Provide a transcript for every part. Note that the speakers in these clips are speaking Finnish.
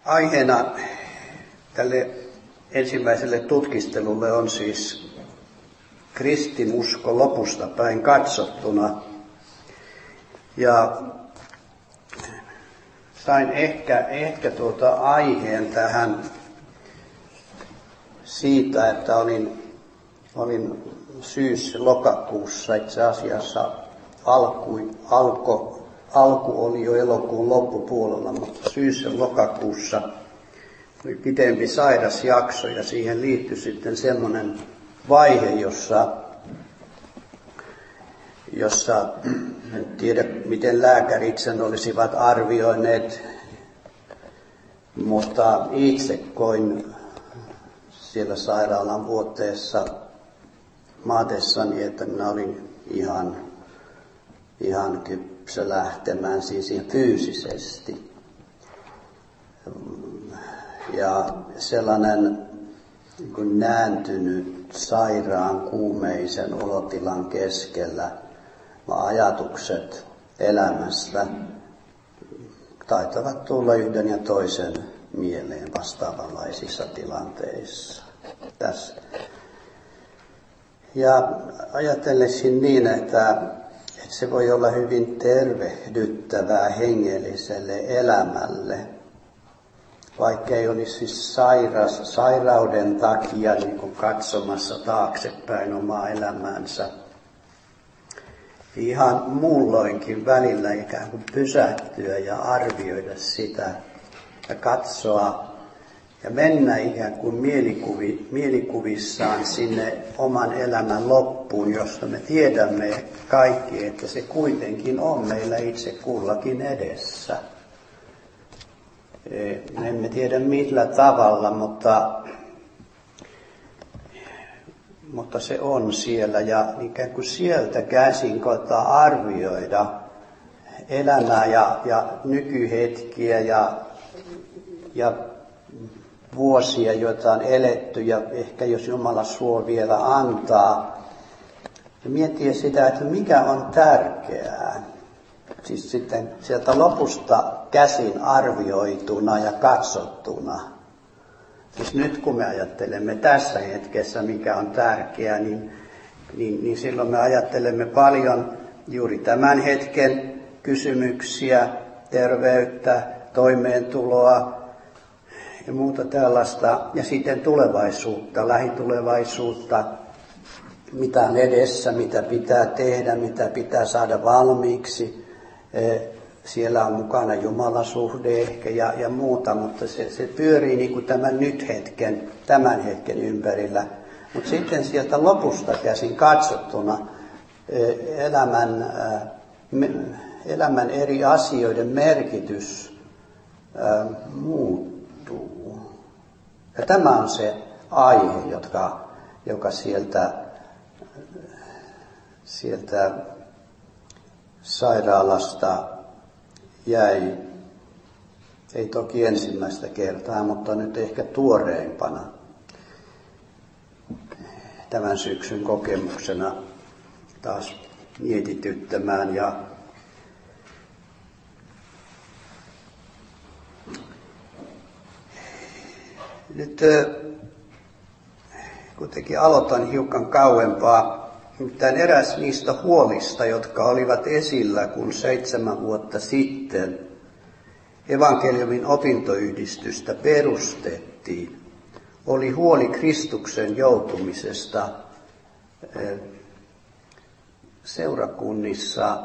Aiheena tälle ensimmäiselle tutkistelulle on siis kristinusko lopusta päin katsottuna. Ja sain ehkä aiheen tähän siitä, että olin syys-lokakuussa, itse asiassa alku oli jo elokuun loppupuolella, mutta syys- ja lokakuussa oli pitempi sairasjakso ja siihen liittyi sitten semmoinen vaihe, jossa en tiedä miten lääkärit sen olisivat arvioineet, mutta itse koin siellä sairaalan vuoteessa maatessani, että minä olin ihan kypsä lähtemään siis ihan fyysisesti. Ja sellainen niin nääntynyt sairaan kuumeisen olotilan keskellä ajatukset elämästä taitavat tulla yhden ja toisen mieleen vastaavanlaisissa tilanteissa. Tässä. Ja ajattelisin niin, että se voi olla hyvin tervehdyttävää hengelliselle elämälle, vaikka ei olisi siis sairauden takia niin kuin katsomassa taaksepäin omaa elämäänsä. Ihan muulloinkin välillä ikään kuin pysähtyä ja arvioida sitä ja katsoa ja mennä ikään kuin mielikuvissaan sinne oman elämän loppuun, josta me tiedämme kaikki, että se kuitenkin on meillä itse kullakin edessä. Me emme tiedä millä tavalla, mutta se on siellä ja ikään kuin sieltä käsin koettaa arvioida elämää ja nykyhetkiä ja vuosia, joita on eletty ja ehkä jos Jumala suo vielä antaa. Ja miettiä sitä, että mikä on tärkeää. Siis sitten sieltä lopusta käsin arvioituna ja katsottuna. Siis nyt kun me ajattelemme tässä hetkessä, mikä on tärkeää, niin silloin me ajattelemme paljon juuri tämän hetken kysymyksiä, terveyttä, toimeentuloa ja muuta tällaista. Ja sitten tulevaisuutta, lähitulevaisuutta, mitä on edessä, mitä pitää tehdä, mitä pitää saada valmiiksi. Siellä on mukana Jumalasuhde ehkä ja muuta, mutta se pyörii niin kuin tämän hetken ympärillä. Mutta sitten sieltä lopusta käsin katsottuna elämän eri asioiden merkitys muuttuu. Ja tämä on se aihe, joka sieltä sairaalasta jäi, ei toki ensimmäistä kertaa, mutta nyt ehkä tuoreimpana tämän syksyn kokemuksena taas mietityttämään. Ja nyt kuitenkin aloitan hiukan kauempaa. Nimittäin eräs niistä huolista, jotka olivat esillä, kun 7 vuotta sitten evankeliumin opintoyhdistystä perustettiin, oli huoli Kristuksen joutumisesta seurakunnissa,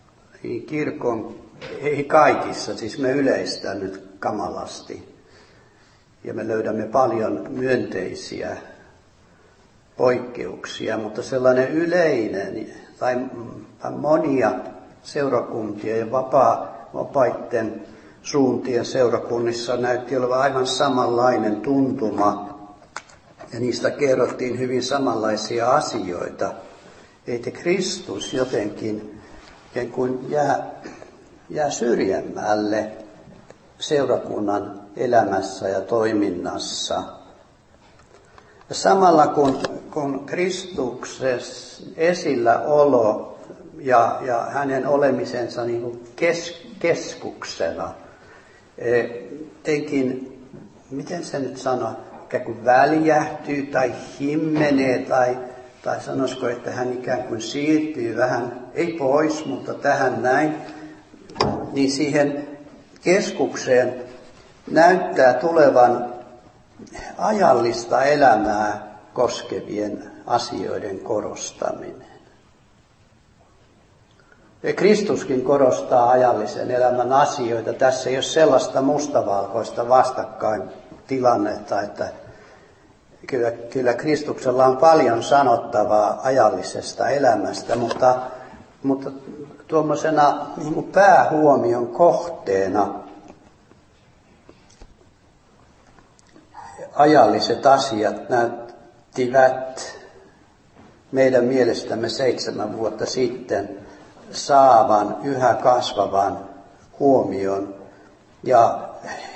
ei kaikissa, siis me yleistän nyt kamalasti. Ja me löydämme paljon myönteisiä poikkeuksia, mutta sellainen yleinen tai monia seurakuntia ja vapaiden suuntien seurakunnissa näytti olevan aivan samanlainen tuntuma ja niistä kerrottiin hyvin samanlaisia asioita. Että Kristus jotenkin kuin jää syrjemmälle seurakunnan elämässä ja toiminnassa. Ja samalla kun Kristuksen esilläolo ja hänen olemisensa niin kuin keskuksena, teinkin miten se nyt sanoo, ikään kuin väljähtyy tai himmenee tai sanoisiko, että hän ikään kuin siirtyy vähän, ei pois, mutta tähän näin, niin siihen keskukseen näyttää tulevan ajallista elämää koskevien asioiden korostaminen. Ja Kristuskin korostaa ajallisen elämän asioita. Tässä ei ole sellaista mustavalkoista vastakkain tilannetta, että kyllä Kristuksella on paljon sanottavaa ajallisesta elämästä, mutta tuommoisena niin kuin päähuomion kohteena ajalliset asiat näyttivät meidän mielestämme 7 vuotta sitten saavan yhä kasvavan huomion. Ja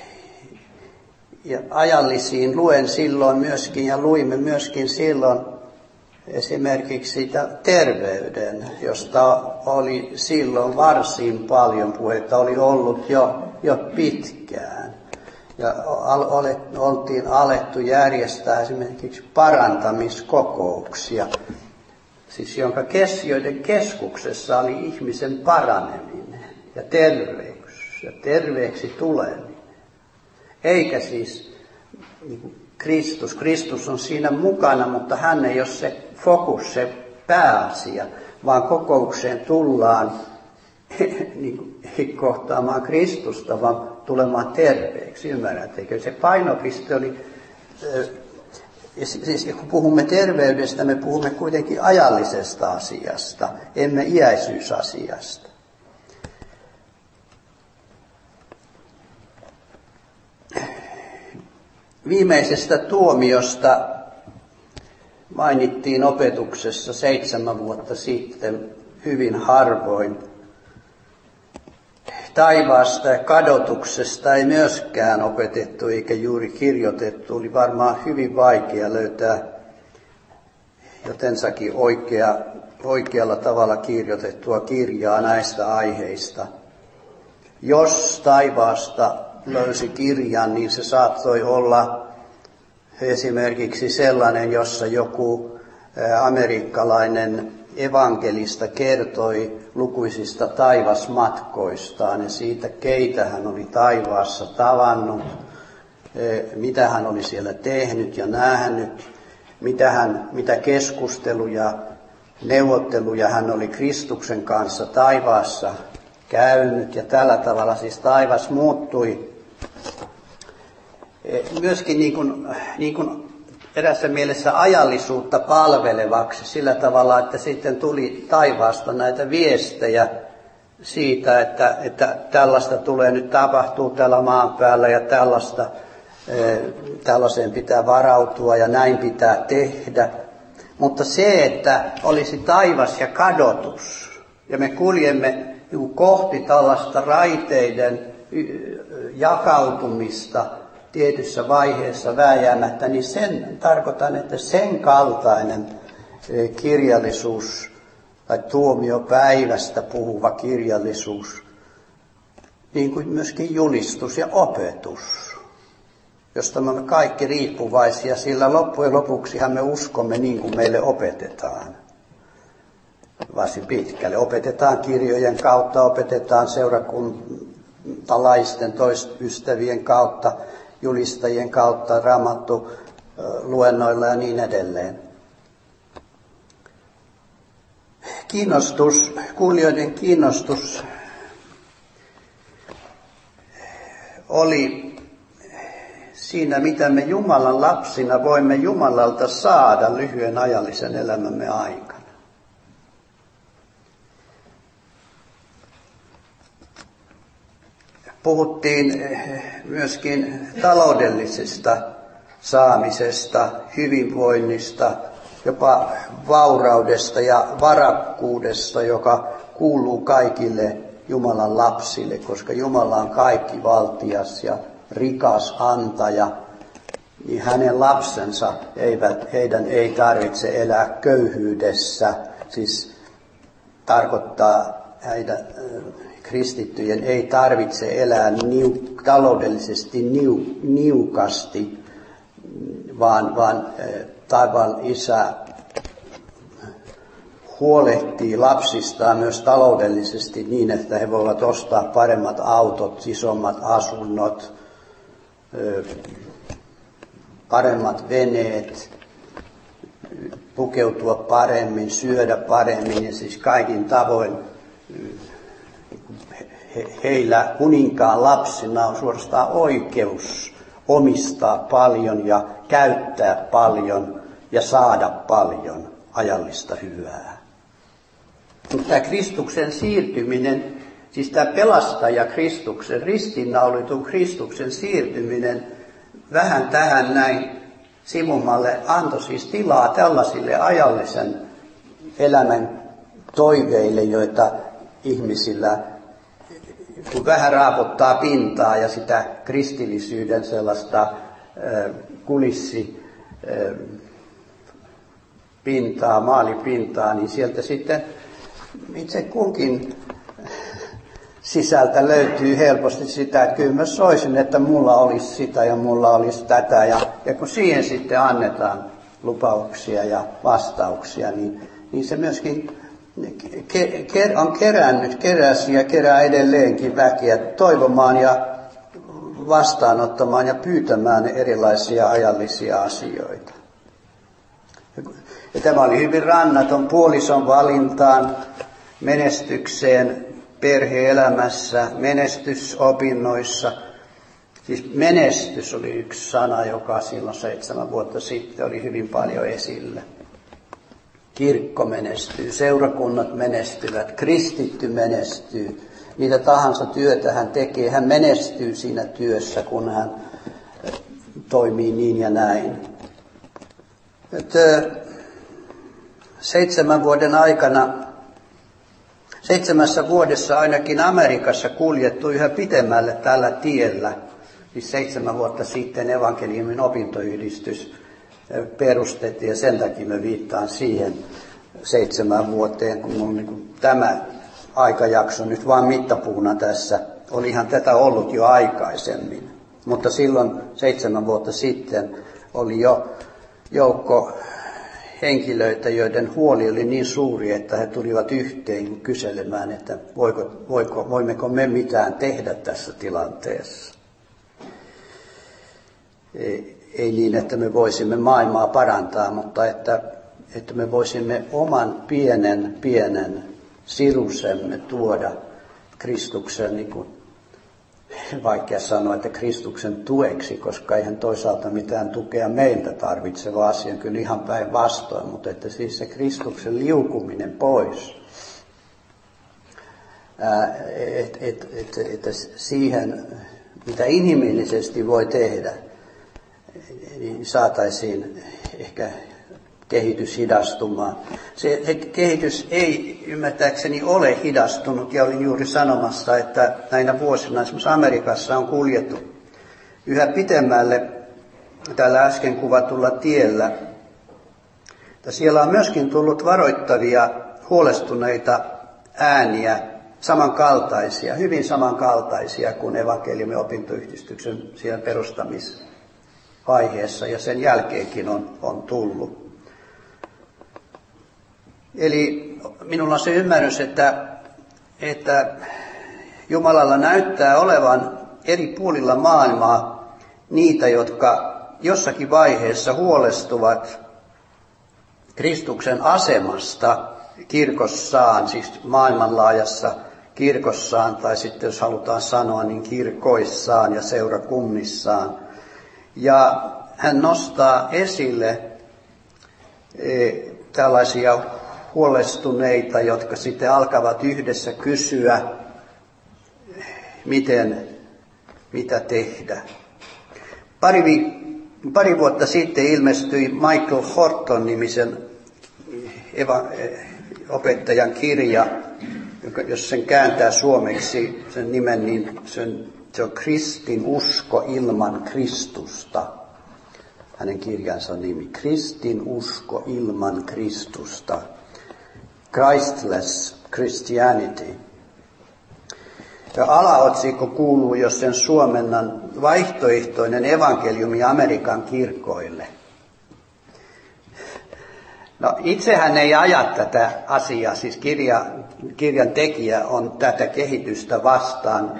ajallisiin luen silloin myöskin ja luimme myöskin silloin esimerkiksi sitä terveyden, josta oli silloin varsin paljon puhetta, oli ollut jo pitkään. Ja oltiin alettu järjestää esimerkiksi parantamiskokouksia, siis joiden keskuksessa oli ihmisen paraneminen ja terveys ja terveeksi tuleminen. Eikä siis niin Kristus on siinä mukana, mutta hän ei ole se fokus, se pääasia, vaan kokoukseen tullaan niin kohtaamaan Kristusta, vaan tulemaan terveeksi. Ymmärrättekö? Se painopiste oli, siis kun puhumme terveydestä, me puhumme kuitenkin ajallisesta asiasta, emme iäisyysasiasta. Viimeisestä tuomiosta mainittiin opetuksessa 7 vuotta sitten hyvin harvoin. Taivaasta ja kadotuksesta ei myöskään opetettu eikä juuri kirjoitettu. Oli varmaan hyvin vaikea löytää jotensakin oikealla tavalla kirjoitettua kirjaa näistä aiheista. Jos taivaasta löysi kirjan, niin se saattoi olla esimerkiksi sellainen, jossa joku amerikkalainen evankelista kertoi lukuisista taivasmatkoistaan ja siitä, keitä hän oli taivaassa tavannut, mitä hän oli siellä tehnyt ja nähnyt, mitä keskusteluja, neuvotteluja hän oli Kristuksen kanssa taivaassa käynyt, ja tällä tavalla siis taivas muuttui myöskin niin kuin erässä mielessä ajallisuutta palvelevaksi sillä tavalla, että sitten tuli taivaasta näitä viestejä siitä, että tällaista tulee nyt tapahtuu täällä maan päällä ja tällaiseen pitää varautua ja näin pitää tehdä. Mutta se, että olisi taivas ja kadotus ja me kuljemme kohti tällaista raiteiden jakautumista tietyssä vaiheessa vääjäämättä, niin sen tarkoitan, että sen kaltainen kirjallisuus tai tuomiopäivästä puhuva kirjallisuus, niin kuin myöskin julistus ja opetus, josta me olemme kaikki riippuvaisia, sillä loppujen lopuksihan me uskomme niin kuin meille opetetaan. Varsin pitkälle. Opetetaan kirjojen kautta, opetetaan seurakuntalaisten toisystävien kautta, julistajien kautta, raamattu luennoilla ja niin edelleen. Kuulijoiden kiinnostus oli siinä, mitä me Jumalan lapsina voimme Jumalalta saada lyhyen ajallisen elämämme aikana. Puhuttiin myöskin taloudellisesta saamisesta, hyvinvoinnista, jopa vauraudesta ja varakkuudesta, joka kuuluu kaikille Jumalan lapsille, koska Jumala on kaikki valtias ja rikas antaja, niin hänen lapsensa heidän ei tarvitse elää köyhyydessä, siis tarkoittaa kristittyjen ei tarvitse elää taloudellisesti niukasti, vaan taivaan Isä huolehtii lapsistaan myös taloudellisesti niin, että he voivat ostaa paremmat autot, isommat asunnot, paremmat veneet, pukeutua paremmin, syödä paremmin ja siis kaikin tavoin heillä kuninkaan lapsina on suorastaan oikeus omistaa paljon ja käyttää paljon ja saada paljon ajallista hyvää. Mutta tämä Kristuksen siirtyminen, siis tämä pelastaja Kristuksen, ristiinnaulitun Kristuksen siirtyminen vähän tähän näin sivummalle antoi siis tilaa tällaisille ajallisen elämän toiveille, joita ihmisillä, kun vähän raapottaa pintaa ja sitä kristillisyyden sellaista kulissipintaa, maalipintaa, niin sieltä sitten itse kunkin sisältä löytyy helposti sitä, että kyllä mä soisin, että mulla olisi sitä ja mulla olisi tätä. Ja kun siihen sitten annetaan lupauksia ja vastauksia, niin se myöskin on keräsi ja kerää edelleenkin väkeä toivomaan ja vastaanottamaan ja pyytämään erilaisia ajallisia asioita. Ja tämä oli hyvin rannaton puolison valintaan, menestykseen perhe-elämässä, menestysopinnoissa. Siis menestys oli yksi sana, joka silloin 7 vuotta sitten oli hyvin paljon esillä. Kirkko menestyy, seurakunnat menestyvät, kristitty menestyy. Mitä tahansa työtä hän tekee, hän menestyy siinä työssä, kun hän toimii niin ja näin. 7 vuoden aikana, 7 vuodessa ainakin Amerikassa kuljettu yhä pitemmälle tällä tiellä. Siis 7 vuotta sitten evankeliumin opintoyhdistys perustettiin ja sen takia mä viittaan siihen 7 vuoteen, kun on niin tämä aikajakso nyt vaan mittapuuna tässä. Olihan tätä ollut jo aikaisemmin, mutta silloin 7 vuotta sitten oli jo joukko henkilöitä, joiden huoli oli niin suuri, että he tulivat yhteen kyselemään, että voimmeko me mitään tehdä tässä tilanteessa. Ei niin, että me voisimme maailmaa parantaa, mutta että me voisimme oman pienen sirusemme tuoda Kristuksen, niin kuin vaikea sanoa, että Kristuksen tueksi, koska eihän toisaalta mitään tukea meiltä tarvitse, vaan asia kyllä ihan päinvastoin, mutta että siis se Kristuksen liukuminen pois, että siihen, mitä inhimillisesti voi tehdä, niin saataisiin ehkä kehitys hidastumaan. Se kehitys ei ymmärtääkseni ole hidastunut, ja olin juuri sanomassa, että näinä vuosina esimerkiksi Amerikassa on kuljettu yhä pitemmälle tällä äsken kuvatulla tiellä. Ja siellä on myöskin tullut varoittavia, huolestuneita ääniä, samankaltaisia, hyvin samankaltaisia kuin evankeliumin opintoyhdistyksen siellä perustamisvaiheessa, ja sen jälkeenkin on tullut. Eli minulla on se ymmärrys, että Jumalalla näyttää olevan eri puolilla maailmaa niitä, jotka jossakin vaiheessa huolestuvat Kristuksen asemasta kirkossaan, siis maailmanlaajassa kirkossaan, tai sitten jos halutaan sanoa, niin kirkoissaan ja seurakunnissaan. Ja hän nostaa esille tällaisia huolestuneita, jotka sitten alkavat yhdessä kysyä, mitä tehdä. Pari vuotta sitten ilmestyi Michael Horton-nimisen opettajan kirja, jos sen kääntää suomeksi sen nimen, niin se on Kristin usko ilman Kristusta. Hänen kirjansa nimi, Kristin usko ilman Kristusta. Christless Christianity. Ja alaotsikko kuuluu, jos sen suomennan, vaihtoehtoinen evankeliumi Amerikan kirkoille. No itsehän ei aja tätä asiaa, siis kirjan tekijä on tätä kehitystä vastaan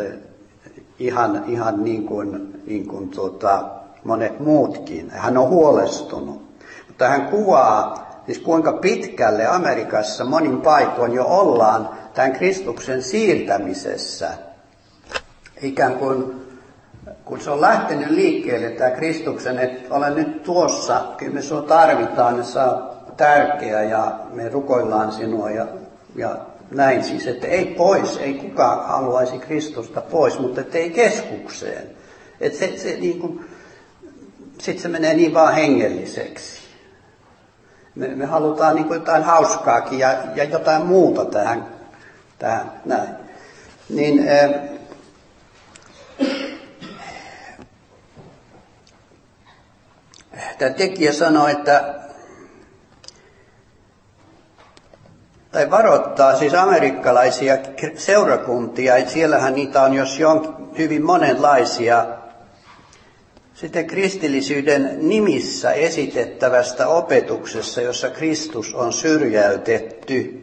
ihan niin kuin monet muutkin. Hän on huolestunut, mutta hän kuvaa siis kuinka pitkälle Amerikassa monin paikoin jo ollaan tämän Kristuksen siirtämisessä. Ikään kuin kun se on lähtenyt liikkeelle tämä Kristuksen, että olen nyt tuossa, kyllä me sinua tarvitaan, että sä oot tärkeä ja me rukoillaan sinua ja näin siis, että ei pois, ei kukaan haluaisi Kristusta pois, mutta että ei keskukseen. Että se niin kuin, sitten se menee niin vaan hengelliseksi. Me halutaan niin kuin jotain hauskaakin ja jotain muuta tähän näin. Niin, tämä tekijä sanoi, tai varoittaa siis amerikkalaisia seurakuntia, että siellähän niitä on jos hyvin monenlaisia, sitten kristillisyyden nimissä esitettävästä opetuksessa, jossa Kristus on syrjäytetty.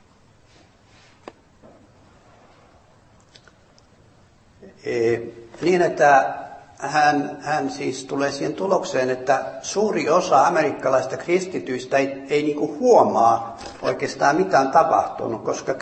Niin, että hän siis tulee siihen tulokseen, että suuri osa amerikkalaisista kristityistä ei niin kuin huomaa oikeastaan mitään tapahtunut,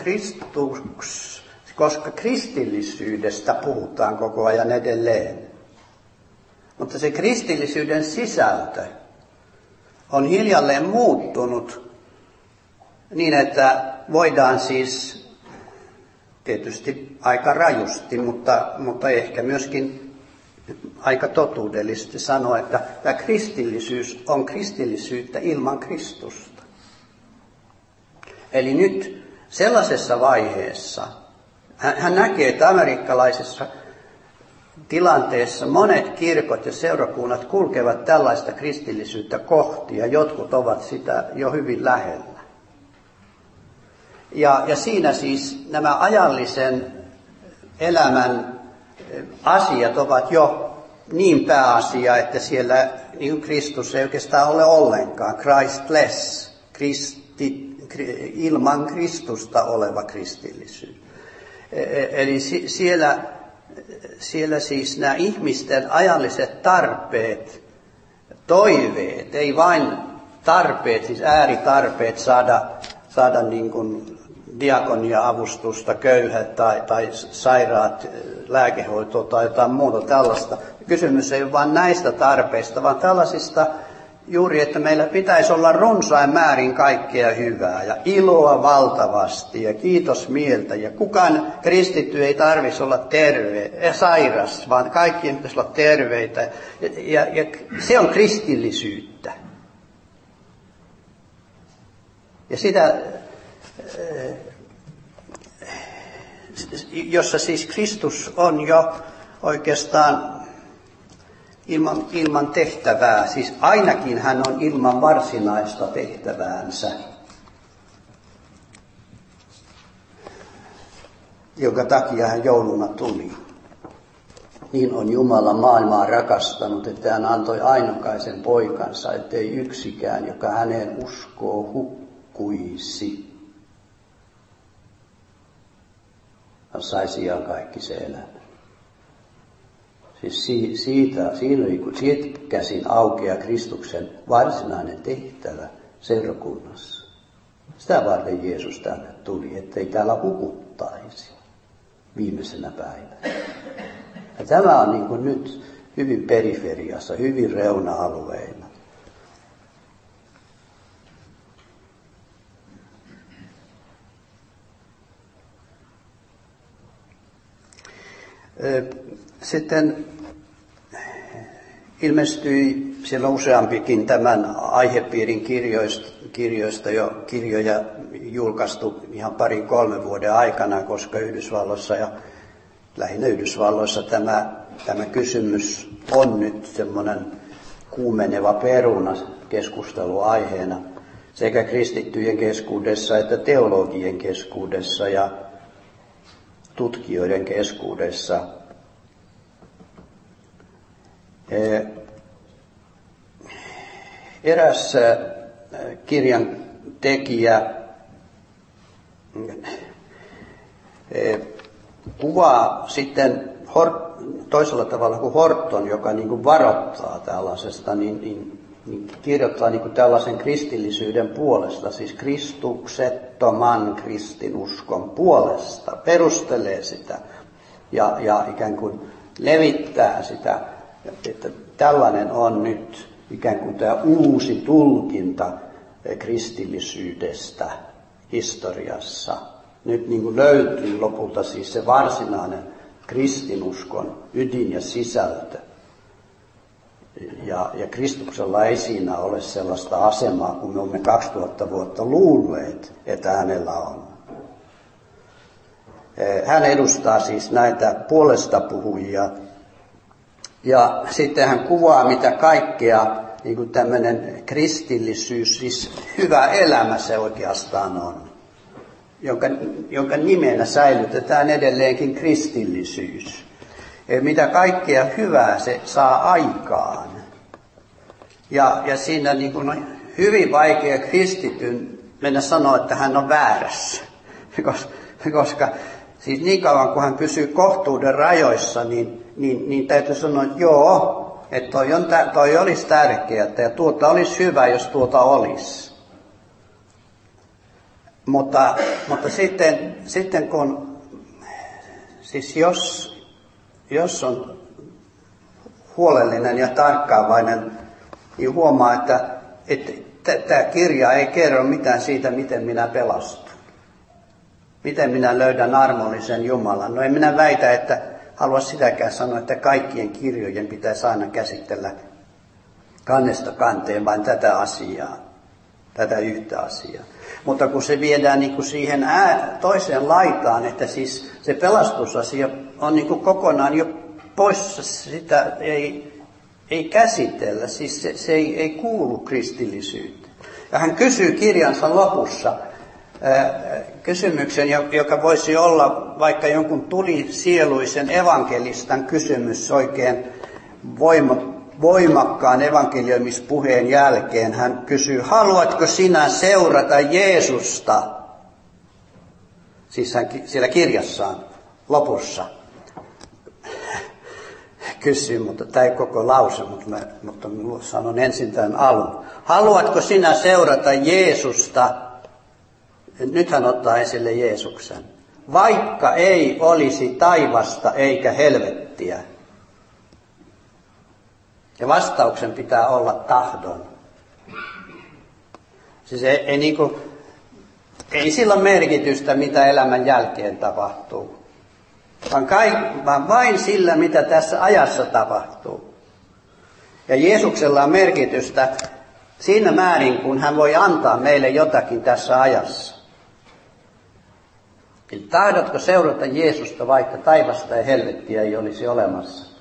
koska kristillisyydestä puhutaan koko ajan edelleen. Mutta se kristillisyyden sisältö on hiljalleen muuttunut niin, että voidaan siis tietysti aika rajusti, mutta ehkä myöskin aika totuudellisesti sanoa, että tämä kristillisyys on kristillisyyttä ilman Kristusta. Eli nyt sellaisessa vaiheessa hän näkee, että amerikkalaisessa tilanteessa monet kirkot ja seurakunnat kulkevat tällaista kristillisyyttä kohti ja jotkut ovat sitä jo hyvin lähellä. Ja siinä siis nämä ajallisen elämän asiat ovat jo niin pääasia, että siellä niin Kristus ei oikeastaan ole ollenkaan. Christless, ilman Kristusta oleva kristillisyys. Eli siellä siis nämä ihmisten ajalliset tarpeet, toiveet, ei vain tarpeet, siis ääritarpeet saada niin kuin diakonia-avustusta, köyhät tai sairaat, lääkehoitoa tai jotain muuta tällaista. Kysymys ei ole vain näistä tarpeista, vaan tällaisista juuri, että meillä pitäisi olla runsain määrin kaikkea hyvää ja iloa valtavasti ja kiitosmieltä. Ja kukaan kristitty ei tarvitsisi olla terve ja sairas, vaan kaikkien pitäisi olla terveitä. Ja se on kristillisyyttä. Ja sitä, jossa siis Kristus on jo oikeastaan ilman tehtävää, siis ainakin hän on ilman varsinaista tehtäväänsä, jonka takia hän jouluna tuli. Niin on Jumala maailmaa rakastanut, että hän antoi ainokaisen poikansa, ettei yksikään, joka häneen uskoo, hukkuisi. Hän saisi ihan kaikki se elämä. Siis siitä käsin aukeaa Kristuksen varsinainen tehtävä seurakunnassa. Sitä varten Jeesus tänne tuli, ettei täällä hukuttaisi viimeisenä päivänä. Ja tämä on niin kuin nyt hyvin periferiassa, hyvin reuna-alueilla. Sitten ilmestyi siellä useampikin tämän aihepiirin kirjoista jo kirjoja julkaistu ihan 2-3 vuoden aikana, koska Yhdysvalloissa ja lähinnä Yhdysvalloissa tämä kysymys on nyt semmoinen kuumeneva peruna keskusteluaiheena sekä kristittyjen keskuudessa että teologien keskuudessa. tutkijoiden keskuudessa. Eräs kirjan tekijä kuvaa sitten toisella tavalla kuin Horton, joka niin kuin varoittaa tällaisesta, niin kirjoittaa niin kuin tällaisen kristillisyyden puolesta, siis kristuksettoman kristinuskon puolesta, perustelee sitä ja ikään kuin levittää sitä, että tällainen on nyt ikään kuin tämä uusi tulkinta kristillisyydestä historiassa. Nyt niin kuin löytyy lopulta siis se varsinainen kristinuskon ydin ja sisältö. Ja Kristuksella ei siinä ole sellaista asemaa, kun me olemme 2000 vuotta luulleet, että hänellä on. Hän edustaa siis näitä puolestapuhujia. Ja sitten hän kuvaa, mitä kaikkea niin kuin tämmöinen kristillisyys, siis hyvä elämä se oikeastaan on, jonka nimenä säilytetään edelleenkin kristillisyys. Mitä kaikkea hyvää se saa aikaan. Ja siinä niin kuin on hyvin vaikea kristityn mennä sanoa, että hän on väärässä. Koska siis niin kauan kun hän pysyy kohtuuden rajoissa, niin täytyy sanoa, että joo, että toi olisi tärkeää ja tuota olisi hyvä, jos tuota olisi. Mutta sitten kun, siis jos on huolellinen ja tarkkaavainen, niin huomaa, että tämä kirja ei kerro mitään siitä, miten minä pelastun. Miten minä löydän armollisen Jumalan. No en minä väitä, että halua sitäkään sanoa, että kaikkien kirjojen pitäisi aina käsitellä kannesta kanteen vain tätä asiaa, tätä yhtä asiaa. Mutta kun se viedään niin kuin siihen toiseen laitaan, että siis se pelastusasia on niin kuin kokonaan jo poissa, sitä ei käsitellä, siis se ei kuulu kristillisyyteen. Ja hän kysyy kirjansa lopussa kysymyksen, joka voisi olla vaikka jonkun tulisieluisen evankelistan kysymys oikein voimakkaan evankelioimispuheen jälkeen. Hän kysyy, haluatko sinä seurata Jeesusta? Siis hän siellä kirjassaan lopussa kysyy, mutta tämä ei koko lause, mutta sanon ensin tämän alun. Haluatko sinä seurata Jeesusta? Nyt hän ottaa esille Jeesuksen. Vaikka ei olisi taivasta eikä helvettiä. Ja vastauksen pitää olla tahdon. Siis ei sillä ole merkitystä, mitä elämän jälkeen tapahtuu. Vaan vain sillä, mitä tässä ajassa tapahtuu. Ja Jeesuksella on merkitystä siinä määrin, kun hän voi antaa meille jotakin tässä ajassa. Eli tahdotko seurata Jeesusta, vaikka taivasta ja helvettiä ei olisi olemassa?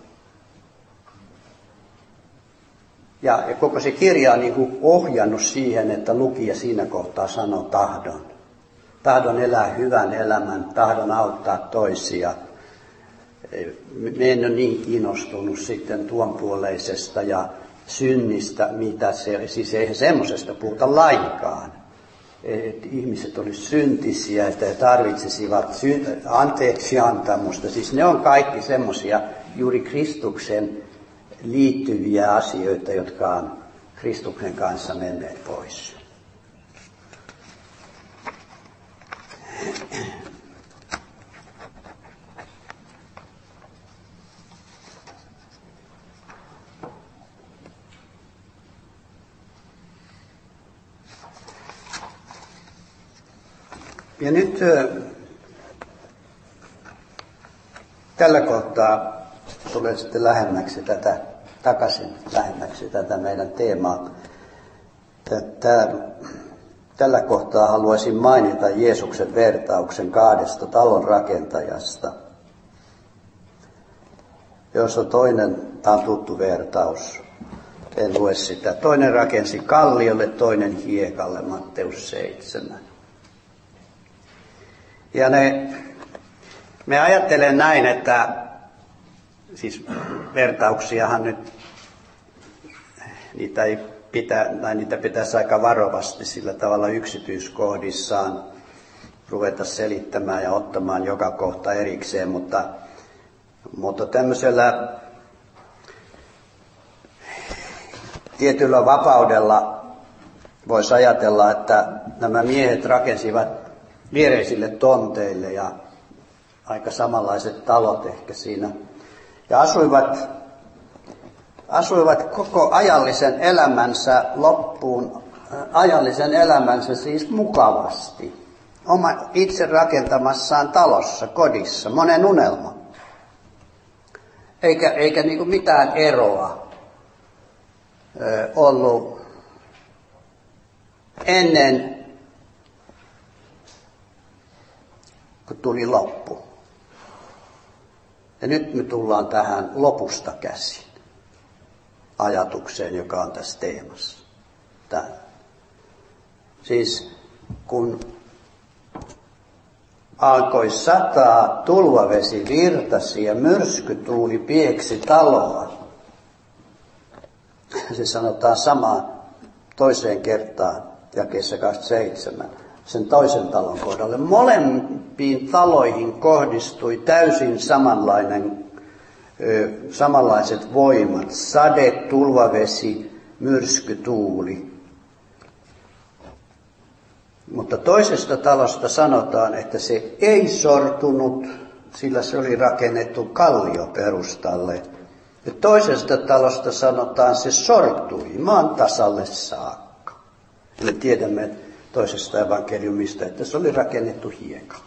Ja koko se kirja on niin kuin ohjannut siihen, että lukija siinä kohtaa sanoo tahdon. Tahdon elää hyvän elämän, tahdon auttaa toisia. Me en ole niin kiinnostunut sitten tuonpuoleisesta ja synnistä, mitä se, siis eihän semmoisesta puhuta lainkaan. Että ihmiset olisivat syntisiä, että he tarvitsisivat anteeksiantamusta. Siis ne on kaikki semmoisia juuri Kristuksen liittyviä asioita, jotka on Kristuksen kanssa menneet pois. Ja nyt tällä kohtaa tulee sitten lähemmäksi tätä meidän teemaa. Tällä kohtaa haluaisin mainita Jeesuksen vertauksen 2 talon rakentajasta. Jos on toinen, tämä on tuttu vertaus, en lue sitä. Toinen rakensi kalliolle, toinen hiekalle, Matteus 7. Ja ne Me ajattelen näin, että siis vertauksiahan nyt, niitä pitäisi aika varovasti sillä tavalla yksityiskohdissaan ruveta selittämään ja ottamaan joka kohta erikseen, mutta tämmöisellä tietyllä vapaudella voisi ajatella, että nämä miehet rakensivat viereisille tonteille ja aika samanlaiset talot ehkä siinä. Ja asuivat koko ajallisen elämänsä siis mukavasti. Itse rakentamassaan talossa, kodissa, monen unelma. Eikä niin kuin mitään eroa ollut ennen kun tuli loppu. Ja nyt me tullaan tähän lopusta käsin ajatukseen, joka on tässä teemassa. Siis kun alkoi sataa, tulvavesi virtasi ja myrskytuuli pieksi taloa. Se sanotaan samaa toiseen kertaan jakeessa 27. Sen toisen talon kohdalle. Molempiin taloihin kohdistui täysin samanlaiset voimat. Sade, tulvavesi, myrskytuuli. Mutta toisesta talosta sanotaan, että se ei sortunut, sillä se oli rakennettu kallioperustalle. Ja toisesta talosta sanotaan, se sortui maan tasalle saakka. Me tiedämme toisesta evankeliumista, että se oli rakennettu hiekalle.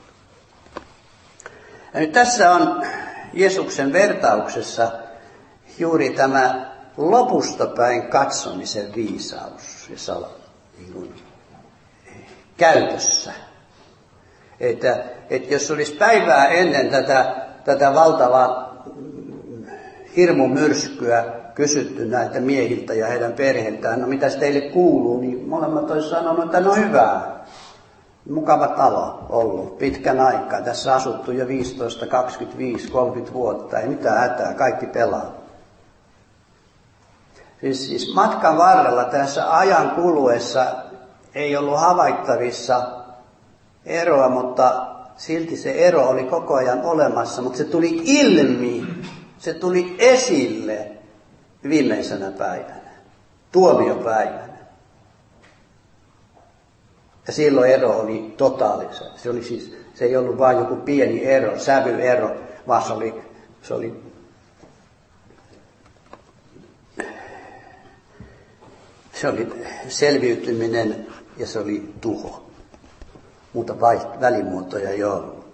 Ja nyt tässä on Jeesuksen vertauksessa juuri tämä lopusta päin katsomisen viisaus ja käytössä. Että jos olisi päivää ennen tätä valtavaa hirmumyrskyä kysytty näiltä miehiltä ja heidän perheiltään, no mitäs teille kuuluu, niin molemmat olisi sanonut, että no hyvää. Mukava talo ollut pitkän aikaa. Tässä asuttu jo 15, 25, 30 vuotta. Ei mitään hätää, kaikki pelaa. Siis matkan varrella tässä ajan kuluessa ei ollut havaittavissa eroa, mutta silti se ero oli koko ajan olemassa. Mutta se tuli ilmi, se tuli esille viimeisenä päivänä, tuomiopäivänä. Ja silloin ero oli totaalisen. Se ei ollut vain joku pieni ero, sävyero, vaan se oli selviytyminen ja se oli tuho. Muuta välimuotoja ei ollut.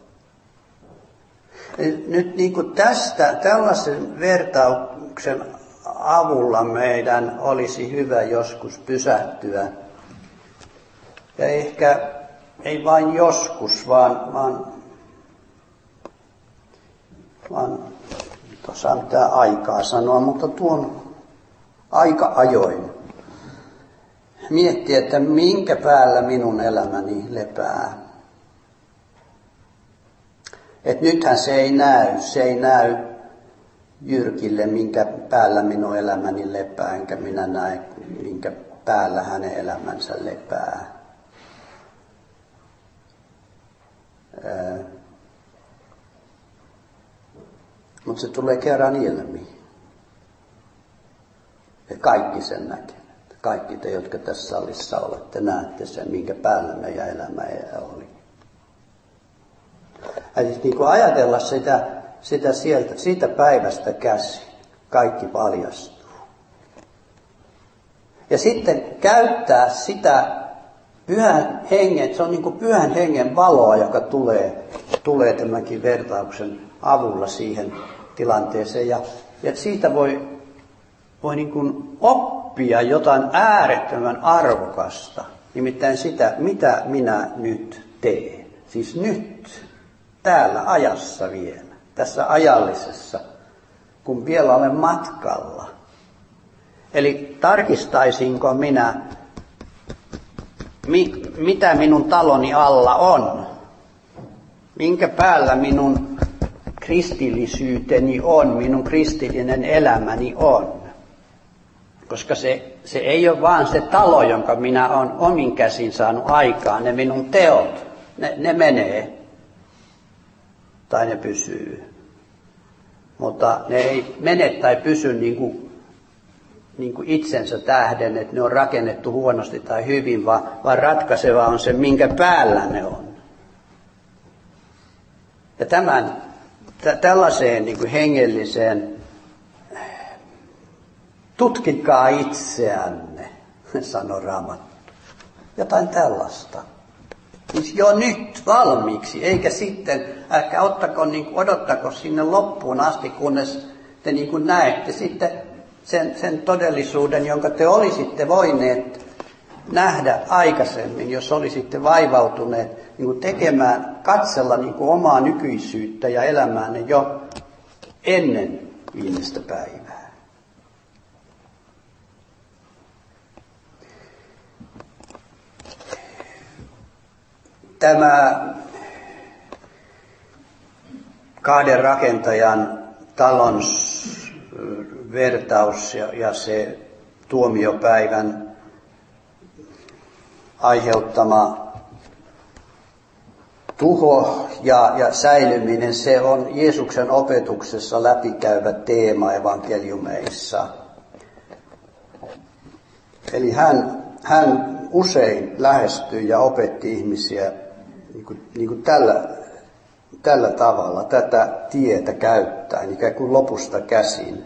Nyt niin kuin tällaisen vertauksen avulla meidän olisi hyvä joskus pysähtyä. Ja ehkä ei vain joskus, vaan tuossa on mitään aikaa sanoa, mutta tuon aika ajoin miettiä, että minkä päällä minun elämäni lepää. Että nythän se ei näy Jyrkille, minkä päällä minun elämäni lepää, enkä minä näe, minkä päällä hänen elämänsä lepää. Mutta se tulee kerran ilmi. Ja kaikki sen näkevät. Kaikki te, jotka tässä salissa olette, näette sen, minkä päällä meidän elämä oli. Eli niin kuin ajatella sitä sieltä, siitä päivästä käsin, kaikki paljastuu. Ja sitten käyttää sitä pyhän hengen, se on niin kuin pyhän hengen valoa, joka tulee tämänkin vertauksen avulla siihen tilanteeseen. Ja siitä voi niin kuin oppia jotain äärettömän arvokasta, nimittäin sitä, mitä minä nyt teen. Siis nyt, täällä ajassa vielä, tässä ajallisessa, kun vielä olen matkalla. Eli tarkistaisinko minä, mitä minun taloni alla on, minkä päällä minun kristillisyyteni on, minun kristillinen elämäni on. Koska se ei ole vaan se talo, jonka minä olen omin käsin saanut aikaan, ne minun teot, ne menee tai ne pysyy. Mutta ne ei mene tai pysy niin kuin itsensä tähden, että ne on rakennettu huonosti tai hyvin, vaan ratkaiseva on se, minkä päällä ne on. Ja tällaiseen niin kuin hengelliseen, tutkikaa itseänne, sanoi Raamattu. Jotain tällaista. Siis jo nyt valmiiksi, eikä sitten, älkää odottako sinne loppuun asti, kunnes te niin kuin näette sitten sen todellisuuden, jonka te olisitte voineet nähdä aikaisemmin, jos olisitte vaivautuneet niin kuin tekemään, katsella niin kuin omaa nykyisyyttä ja elämäänne jo ennen viimeistä päivää. Tämä kahden rakentajan talon vertaus ja se tuomiopäivän aiheuttama tuho ja säilyminen, se on Jeesuksen opetuksessa läpikäyvä teema evankeliumeissa. Eli hän usein lähestyi ja opetti ihmisiä niin kuin tällä tavalla, tätä tietä käyttäen, ikään kuin lopusta käsin.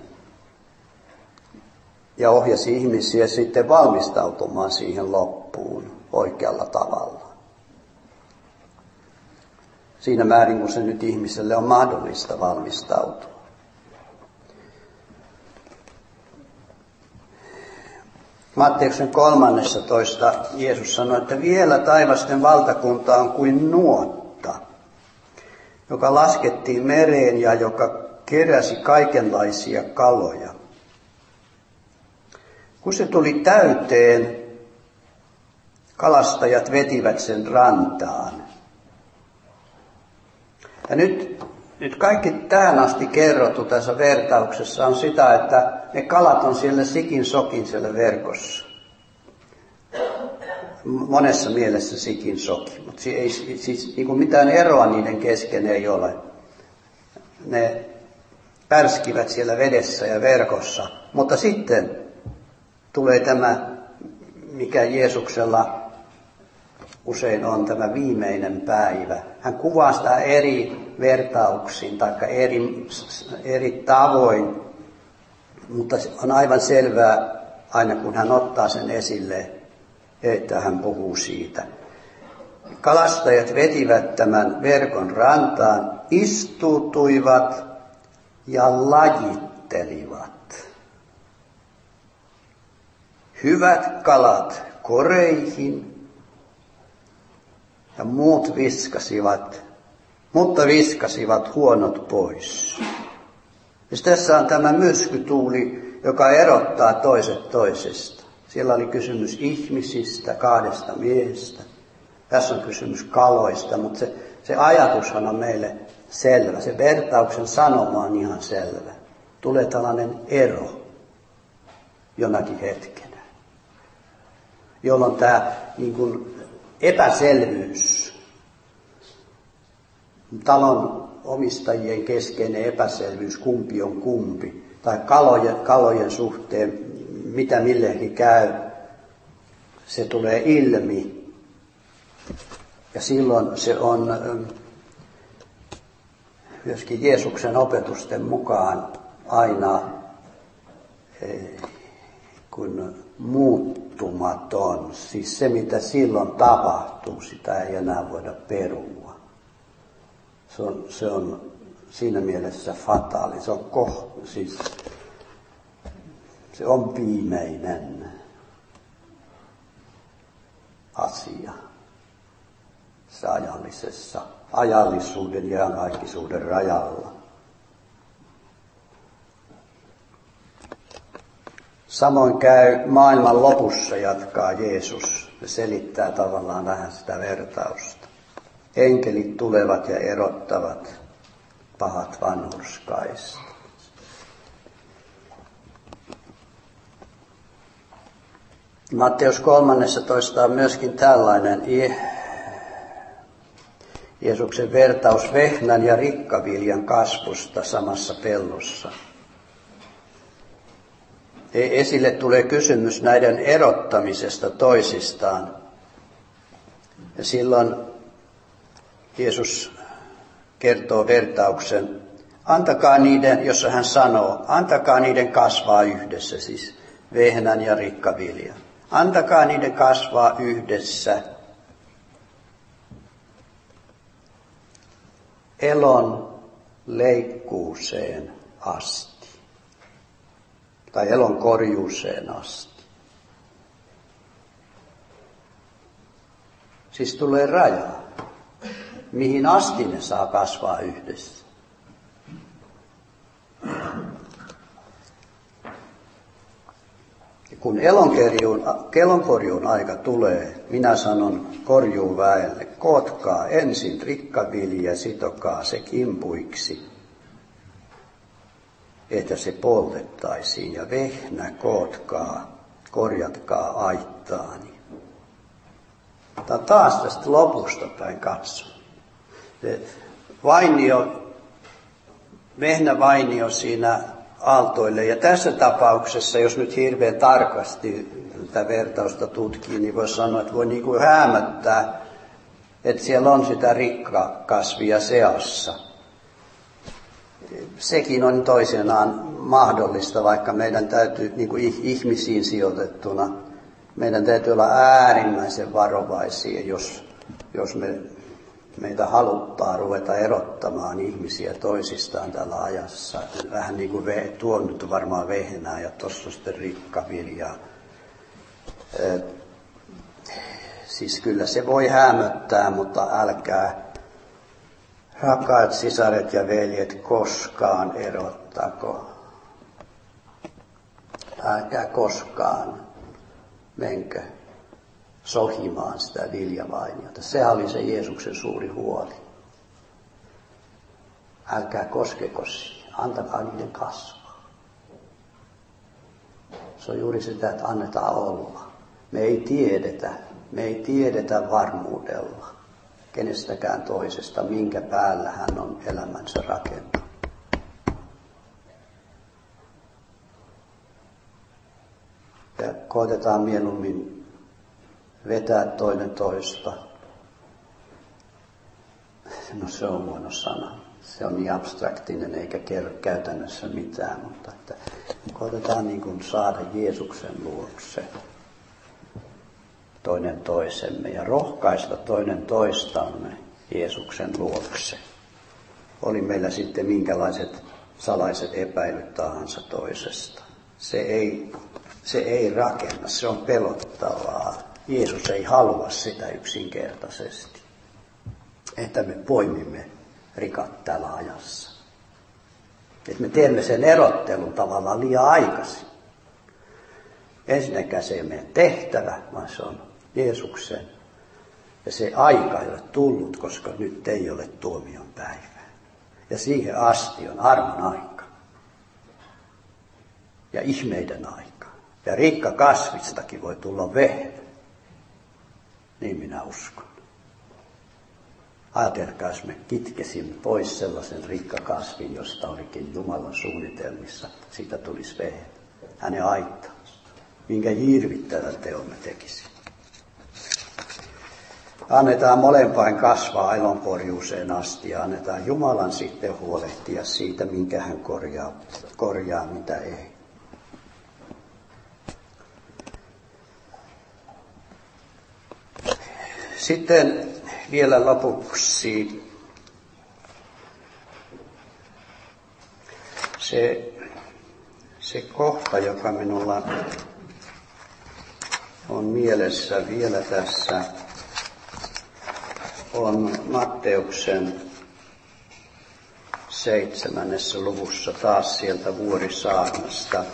Ja ohjasi ihmisiä sitten valmistautumaan siihen loppuun oikealla tavalla. Siinä määrin, kun se nyt ihmiselle on mahdollista valmistautua. Matteuksen 13. Jeesus sanoi, että vielä taivasten valtakunta on kuin nuotta, joka laskettiin mereen ja joka keräsi kaikenlaisia kaloja. Kun se tuli täyteen, kalastajat vetivät sen rantaan. Ja nyt kaikki tähän asti kerrottu tässä vertauksessa on sitä, että ne kalat on siellä sikin sokin siellä verkossa. Monessa mielessä sikin soki, mutta siis niin kuin mitään eroa niiden kesken ei ole. Ne pärskivät siellä vedessä ja verkossa, mutta sitten tulee tämä, mikä Jeesuksella usein on tämä viimeinen päivä. Hän kuvaa sitä eri vertauksin tai eri tavoin, mutta on aivan selvää aina kun hän ottaa sen esille, että hän puhuu siitä. Kalastajat vetivät tämän verkon rantaan, istuutuivat ja lajittelivat. Hyvät kalat koreihin ja muut viskasivat huonot pois. Ja tässä on tämä myrskytuuli, joka erottaa toiset toisesta. Siellä oli kysymys ihmisistä, 2 miehestä. Tässä on kysymys kaloista, mutta se ajatushan on meille selvä. Se vertauksen sanoma on ihan selvä. Tulee tällainen ero jonakin hetkenä, jolloin tämä niin kuin epäselvyys, talon omistajien keskeinen epäselvyys, kumpi on kumpi, tai kalojen suhteen, mitä millekin käy, se tulee ilmi. Ja silloin se on myöskin Jeesuksen opetusten mukaan aina kun muuttumaton. Siis se, mitä silloin tapahtuu, sitä ei enää voida perua. Se on siinä mielessä fataali. Se on viimeinen asia. Se ajallisuuden ja kaikkisuuden rajalla. Samoin käy maailman lopussa, jatkaa Jeesus. Se selittää tavallaan vähän sitä vertausta. Enkelit tulevat ja erottavat pahat vanhurskaista. Matteus 13 on myöskin tällainen Jeesuksen vertaus vehnän ja rikkaviljan kasvusta samassa pellossa. Esille tulee kysymys näiden erottamisesta toisistaan. Ja silloin Jeesus kertoo vertauksen, antakaa niiden, jossa hän sanoo, antakaa niiden kasvaa yhdessä, siis vehnän ja rikkaviljan. Antakaa niiden kasvaa yhdessä elon leikkuuseen asti. Tai elon korjuuseen asti. Siis tulee raja, mihin asti ne saa kasvaa yhdessä. Ja kun elonkorjuun aika tulee, minä sanon korjuuväelle, kootkaa ensin rikkavilja ja sitokaa se kimpuiksi, että se poltettaisiin, ja vehnä kootkaa, korjatkaa aittaani. Tämä on taas tästä lopusta päin katsoa. Vehnävainio siinä aaltoille. Ja tässä tapauksessa, jos nyt hirveän tarkasti tätä vertausta tutkii, niin voi sanoa, että voi niin kuin häämöttää, että siellä on sitä rikkakasvia seassa. Sekin on toisenaan mahdollista, vaikka meidän täytyy niin kuin ihmisiin sijoitettuna, meidän täytyy olla äärimmäisen varovaisia, jos meitä haluttaa ruveta erottamaan ihmisiä toisistaan tällä ajassa. Vähän niin kuin tuo nyt varmaan vehnää ja tuossa sitten rikkaviljaa. Siis kyllä se voi häämöttää, mutta älkää, rakkaat sisaret ja veljet, koskaan erottako. Älkää koskaan menkö sohimaan sitä viljavainiota. Se oli se Jeesuksen suuri huoli. Älkää koskeko siihen, antakaa niiden kasvaa. Se on juuri sitä, että annetaan olla. Me ei tiedetä varmuudella kenestäkään toisesta, minkä päällä hän on elämänsä rakentanut. Ja koetetaan mieluummin vetää toinen toista. No se on huono sana. Se on niin abstraktinen eikä kerro käytännössä mitään, mutta että koetetaan niin kuin saada Jeesuksen luokse toinen toisemme ja rohkaista toinen toistamme Jeesuksen luokse. Oli meillä sitten minkälaiset salaiset epäilyt tahansa toisesta. Se ei rakenna, se on pelottavaa. Jeesus ei halua sitä yksinkertaisesti, että me poimimme rikat tällä ajassa. Että me teemme sen erottelun tavallaan liian aikaisin. Ensinnäkään se ei ole meidän tehtävä, vaan se on Jeesuksen. Ja se aika ei ole tullut, koska nyt ei ole tuomion päivä. Ja siihen asti on armon aika. Ja ihmeiden aika. Ja rikka kasvistakin voi tulla vehnä. Niin minä uskon. Ajatelkaa, jos me kitkesimme pois sellaisen rikkakasvin, josta olikin Jumalan suunnitelmissa. Siitä tulisi vehnä. Hänen aittansa. Minkä hirvittävän teon me tekisimme. Annetaan molempain kasvaa elonkorjuuseen asti ja annetaan Jumalan sitten huolehtia siitä, minkä hän korjaa mitä ei. Sitten vielä lopuksi se kohta, joka minulla on mielessä vielä tässä, on Matteuksen 7. luvussa taas sieltä vuorisaarnasta.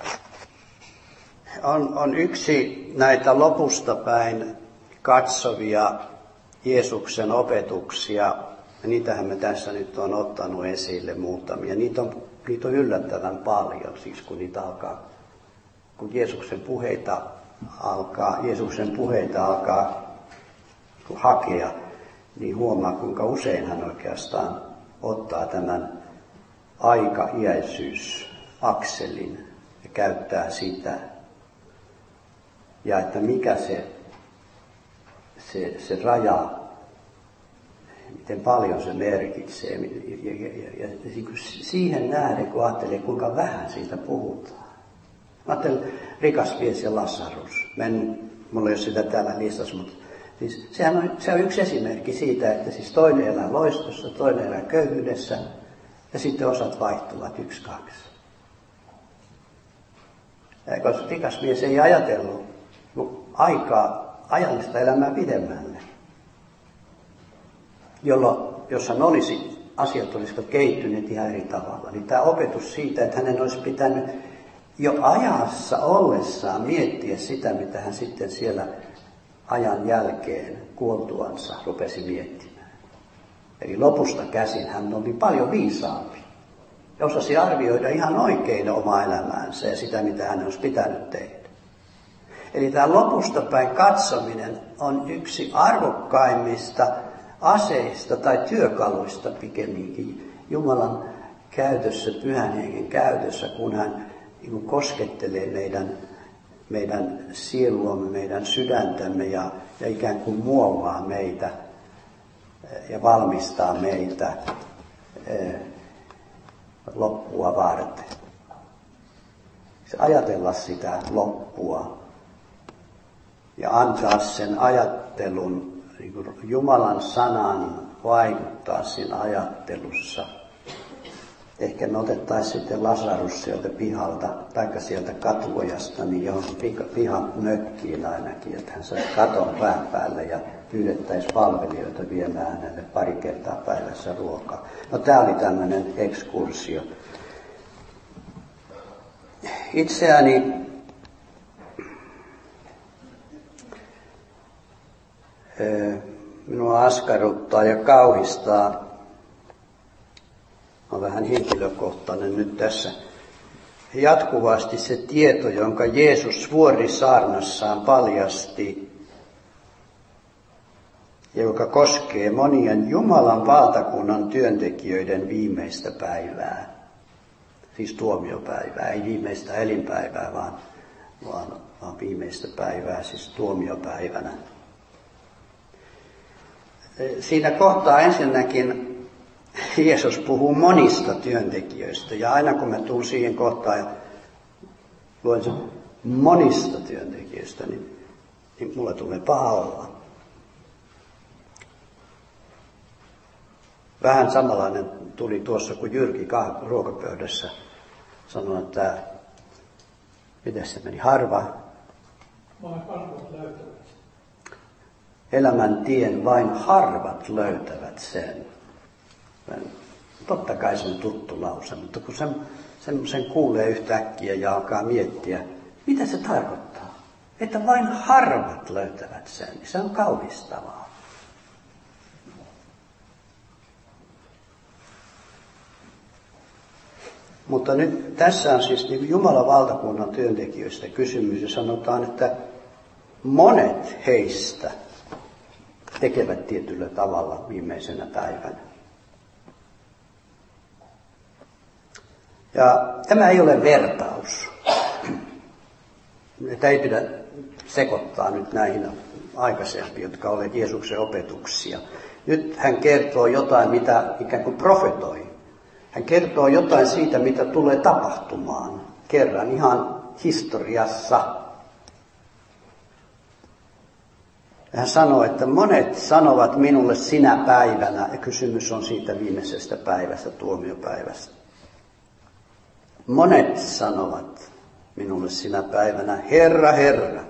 On yksi näitä lopusta päin katsovia Jeesuksen opetuksia, Ja niitähän me tässä nyt on ottanut esille muutamia. Niitä on yllättävän paljon, siis kun niitä alkaa, kun Jeesuksen puheita alkaa hakea, niin huomaa, kuinka usein hän oikeastaan ottaa tämän aika-iäisyys-akselin ja käyttää sitä. Ja että mikä se raja, miten paljon se merkitsee. Ja siihen nähden, kun ajattelee, kuinka vähän siitä puhutaan. Mä ajattelen, rikas mies ja Lasarus. Mulla ei ole sitä täällä listassa, mutta siis se on yksi esimerkki siitä, että siis toinen elää loistossa, toinen elää köyhyydessä ja sitten osat vaihtuvat 1-2. Koska rikas mies ei ajatellut ajallista elämää pidemmälle, jossa asiat olisivat kehittyneet ihan eri tavalla. Niin tämä opetus siitä, että hänen olisi pitänyt jo ajassa ollessaan miettiä sitä, mitä hän sitten siellä ajan jälkeen kuoltuansa rupesi miettimään. Eli lopusta käsin hän oli paljon viisaampi ja osasi arvioida ihan oikein omaa elämäänsä ja sitä, mitä hän olisi pitänyt tehdä. Eli tämä lopusta päin katsominen on yksi arvokkaimmista aseista tai työkaluista pikemminkin Jumalan käytössä, Pyhän Hengen käytössä, kun hän koskettelee meidän sieluamme, meidän sydäntämme ja ikään kuin muovaa meitä ja valmistaa meitä loppua varten. Ajatella sitä loppua ja antaa sen ajattelun, niin kuin Jumalan sanan vaikuttaa siinä ajattelussa. Ehkä me otettaisiin sitten Lasarus sieltä pihalta, taikka sieltä katuojasta, niin johonkin pihan mökkiin ainakin, että hän saisi katon pään päälle ja pyydettäisiin palvelijoita viemään hänelle 2 kertaa päivässä ruokaa. No tämä oli tämmöinen ekskursio. Itseäni minua askarruttaa ja kauhistaa, on vähän henkilökohtainen nyt tässä, jatkuvasti se tieto, jonka Jeesus vuorisaarnassaan paljasti, joka koskee monien Jumalan valtakunnan työntekijöiden viimeistä päivää. Siis tuomiopäivää, ei viimeistä elinpäivää, vaan viimeistä päivää, siis tuomiopäivänä. Siinä kohtaa ensinnäkin Jeesus puhuu monista työntekijöistä, ja aina kun mä tulen siihen kohtaan ja luen sen monista työntekijöistä, niin mulle tulee paha olla. Vähän samanlainen tuli tuossa, kun Jyrki ruokapöydässä sanoi, että miten se meni, harvat löytävät. Elämän tien vain harvat löytävät sen. Totta kai se on tuttu lause, mutta kun sen kuulee yhtäkkiä ja alkaa miettiä, mitä se tarkoittaa? Että vain harvat löytävät sen, niin se on kauhistavaa. Mutta nyt tässä on siis niin Jumalan valtakunnan työntekijöistä kysymys ja sanotaan, että monet heistä tekevät tietyllä tavalla viimeisenä päivänä. Ja tämä ei ole vertaus. Että ei pidä sekoittaa nyt näihin aikaisempiin, jotka olivat Jeesuksen opetuksia. Nyt hän kertoo jotain, mitä ikään kuin profetoi. Hän kertoo jotain siitä, mitä tulee tapahtumaan kerran ihan historiassa. Hän sanoo, että monet sanovat minulle sinä päivänä, ja kysymys on siitä viimeisestä päivästä, tuomiopäivästä. Monet sanovat minulle sinä päivänä, Herra, Herra,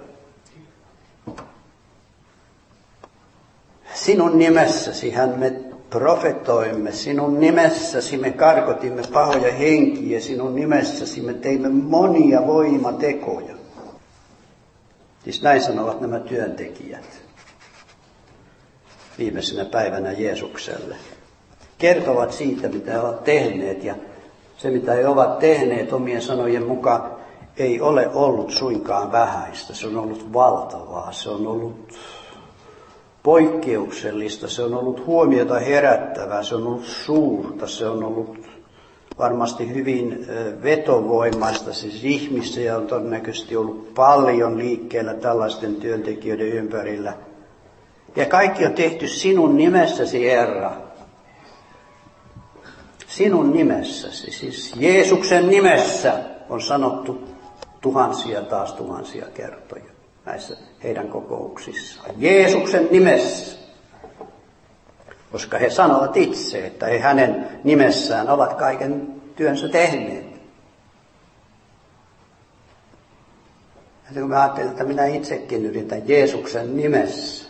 sinun nimessäsihän me profetoimme, sinun nimessäsi me karkotimme pahoja henkiä, sinun nimessäsi me teimme monia voimatekoja. Siis näin sanovat nämä työntekijät viimeisenä päivänä Jeesukselle. kertovat siitä, mitä he ovat tehneet. Ja se, mitä he ovat tehneet omien sanojen mukaan, ei ole ollut suinkaan vähäistä. Se on ollut valtavaa, se on ollut poikkeuksellista, se on ollut huomiota herättävää, se on ollut suurta, se on ollut varmasti hyvin vetovoimaista. Siis ihmisiä on todennäköisesti ollut paljon liikkeellä tällaisten työntekijöiden ympärillä. Ja kaikki on tehty sinun nimessäsi, Herra. Sinun nimessäsi, siis Jeesuksen nimessä on sanottu taas tuhansia kertoja näissä heidän kokouksissaan. Jeesuksen nimessä. Koska he sanovat itse, että he hänen nimessään ovat kaiken työnsä tehneet. Ja kun mä ajattelin, että minä itsekin yritän Jeesuksen nimessä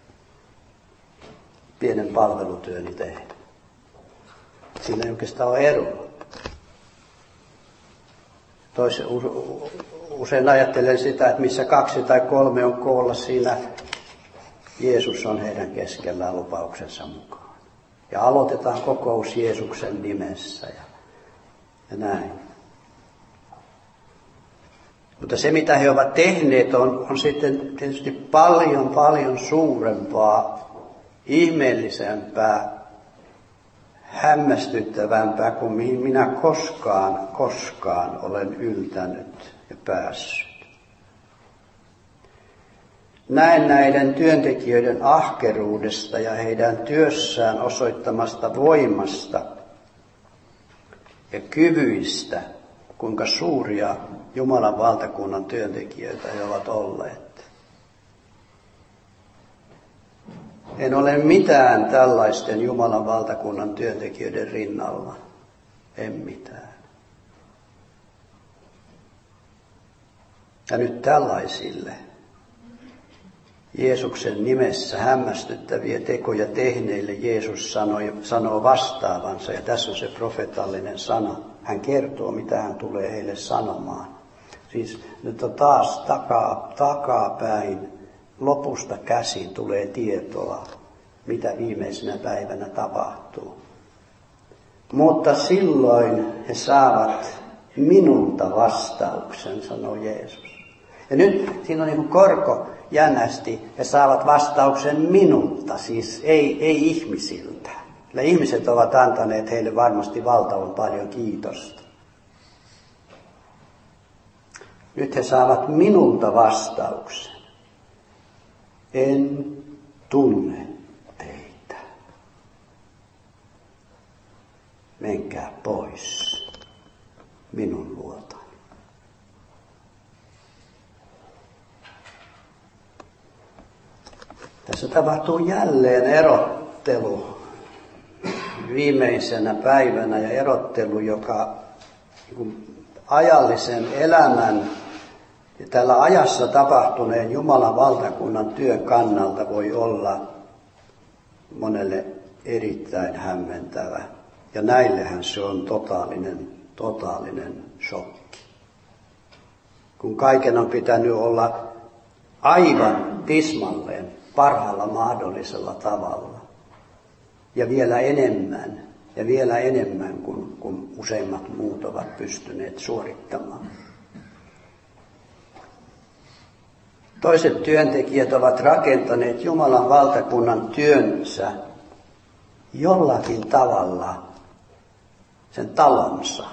pienen palvelutyöni tehdä. Siinä ei oikeastaan ole eroa. Usein ajattelen sitä, että missä 2 tai 3 on koolla, siinä Jeesus on heidän keskellään lupauksensa mukaan. Ja aloitetaan kokous Jeesuksen nimessä ja näin. Mutta se, mitä he ovat tehneet, on sitten tietysti paljon suurempaa, ihmeellisempää, hämmästyttävämpää kuin mihin minä koskaan olen yltänyt ja päässyt. Näen näiden työntekijöiden ahkeruudesta ja heidän työssään osoittamasta voimasta ja kyvyistä, kuinka suuria Jumalan valtakunnan työntekijöitä he ovat olleet. En ole mitään tällaisten Jumalan valtakunnan työntekijöiden rinnalla. En mitään. Ja nyt tällaisille Jeesuksen nimessä hämmästyttäviä tekoja tehneille Jeesus sanoo vastaavansa. Ja tässä on se profeetallinen sana. Hän kertoo, mitä hän tulee heille sanomaan. Siis nyt on taas takapäin. Lopusta käsin tulee tietoa, mitä viimeisenä päivänä tapahtuu. Mutta silloin he saavat minulta vastauksen, sanoo Jeesus. Ja nyt siinä on niin kuin korko jännästi, he saavat vastauksen minulta, siis ei ihmisiltä. Sillä ihmiset ovat antaneet heille varmasti valtavan paljon kiitosta. Nyt he saavat minulta vastauksen. En tunne teitä. Menkää pois minun luotani. Tässä tapahtuu jälleen erottelu viimeisenä päivänä ja erottelu, joka ajallisen elämän ja tällä ajassa tapahtuneen Jumalan valtakunnan työn kannalta voi olla monelle erittäin hämmentävä. Ja näillehän se on totaalinen shokki. Kun kaiken on pitänyt olla aivan tismalleen parhaalla mahdollisella tavalla. Ja vielä enemmän kuin useimmat muut ovat pystyneet suorittamaan. Toiset työntekijät ovat rakentaneet Jumalan valtakunnan työnsä jollakin tavalla sen talonsa,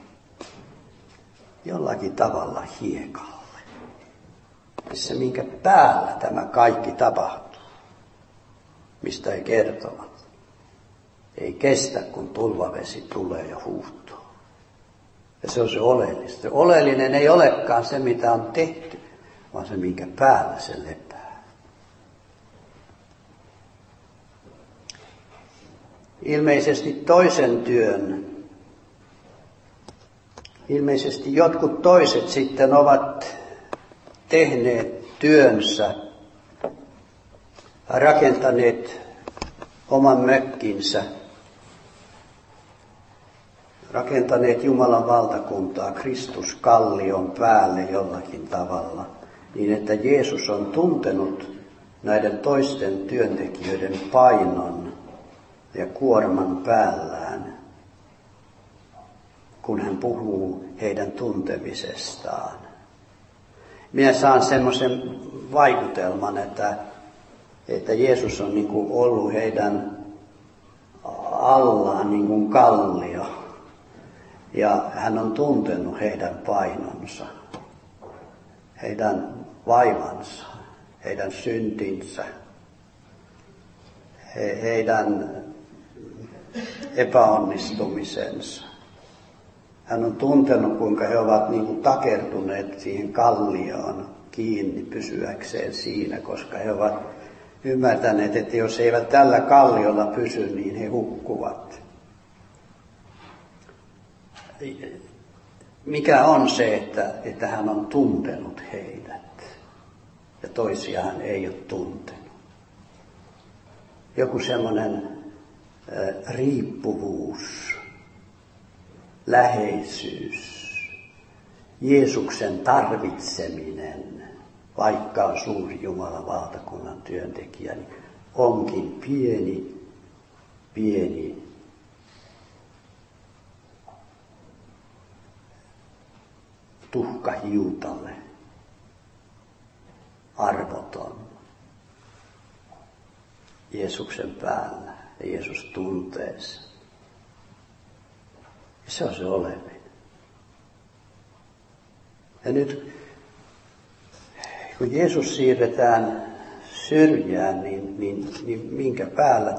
jollakin tavalla hiekalle. Se, minkä päällä tämä kaikki tapahtuu, mistä he kertovat, ei kestä, kun tulvavesi tulee ja huuhtoo. Ja se on se oleellista. Se oleellinen ei olekaan se, mitä on tehty, vaan se, minkä päällä se lepää. Ilmeisesti jotkut toiset sitten ovat tehneet työnsä, rakentaneet oman mökkinsä, rakentaneet Jumalan valtakuntaa Kristuskallion päälle jollakin tavalla, niin että Jeesus on tuntenut näiden toisten työntekijöiden painon ja kuorman päällään, kun hän puhuu heidän tuntemisestaan. Minä saan semmoisen vaikutelman, että Jeesus on niin kuin ollut heidän allaan niin kuin kallio. Ja hän on tuntenut heidän painonsa, heidän vaivansa, heidän syntinsä, heidän epäonnistumisensa. Hän on tuntenut, kuinka he ovat niin kuin takertuneet siihen kallioon kiinni pysyäkseen siinä, koska he ovat ymmärtäneet, että jos he eivät tällä kalliolla pysy, niin he hukkuvat. Mikä on se, että hän on tuntenut heidät ja toisia hän ei ole tuntenut? Joku semmoinen riippuvuus, läheisyys, Jeesuksen tarvitseminen, vaikka on suuri Jumalan valtakunnan työntekijä, niin onkin pieni tuhka hiutalle, arvoton Jeesuksen päällä, ja Jeesus tuntee sen. Ja se on se oleminen. Ja nyt, kun Jeesus siirretään syrjään, niin minkä päällä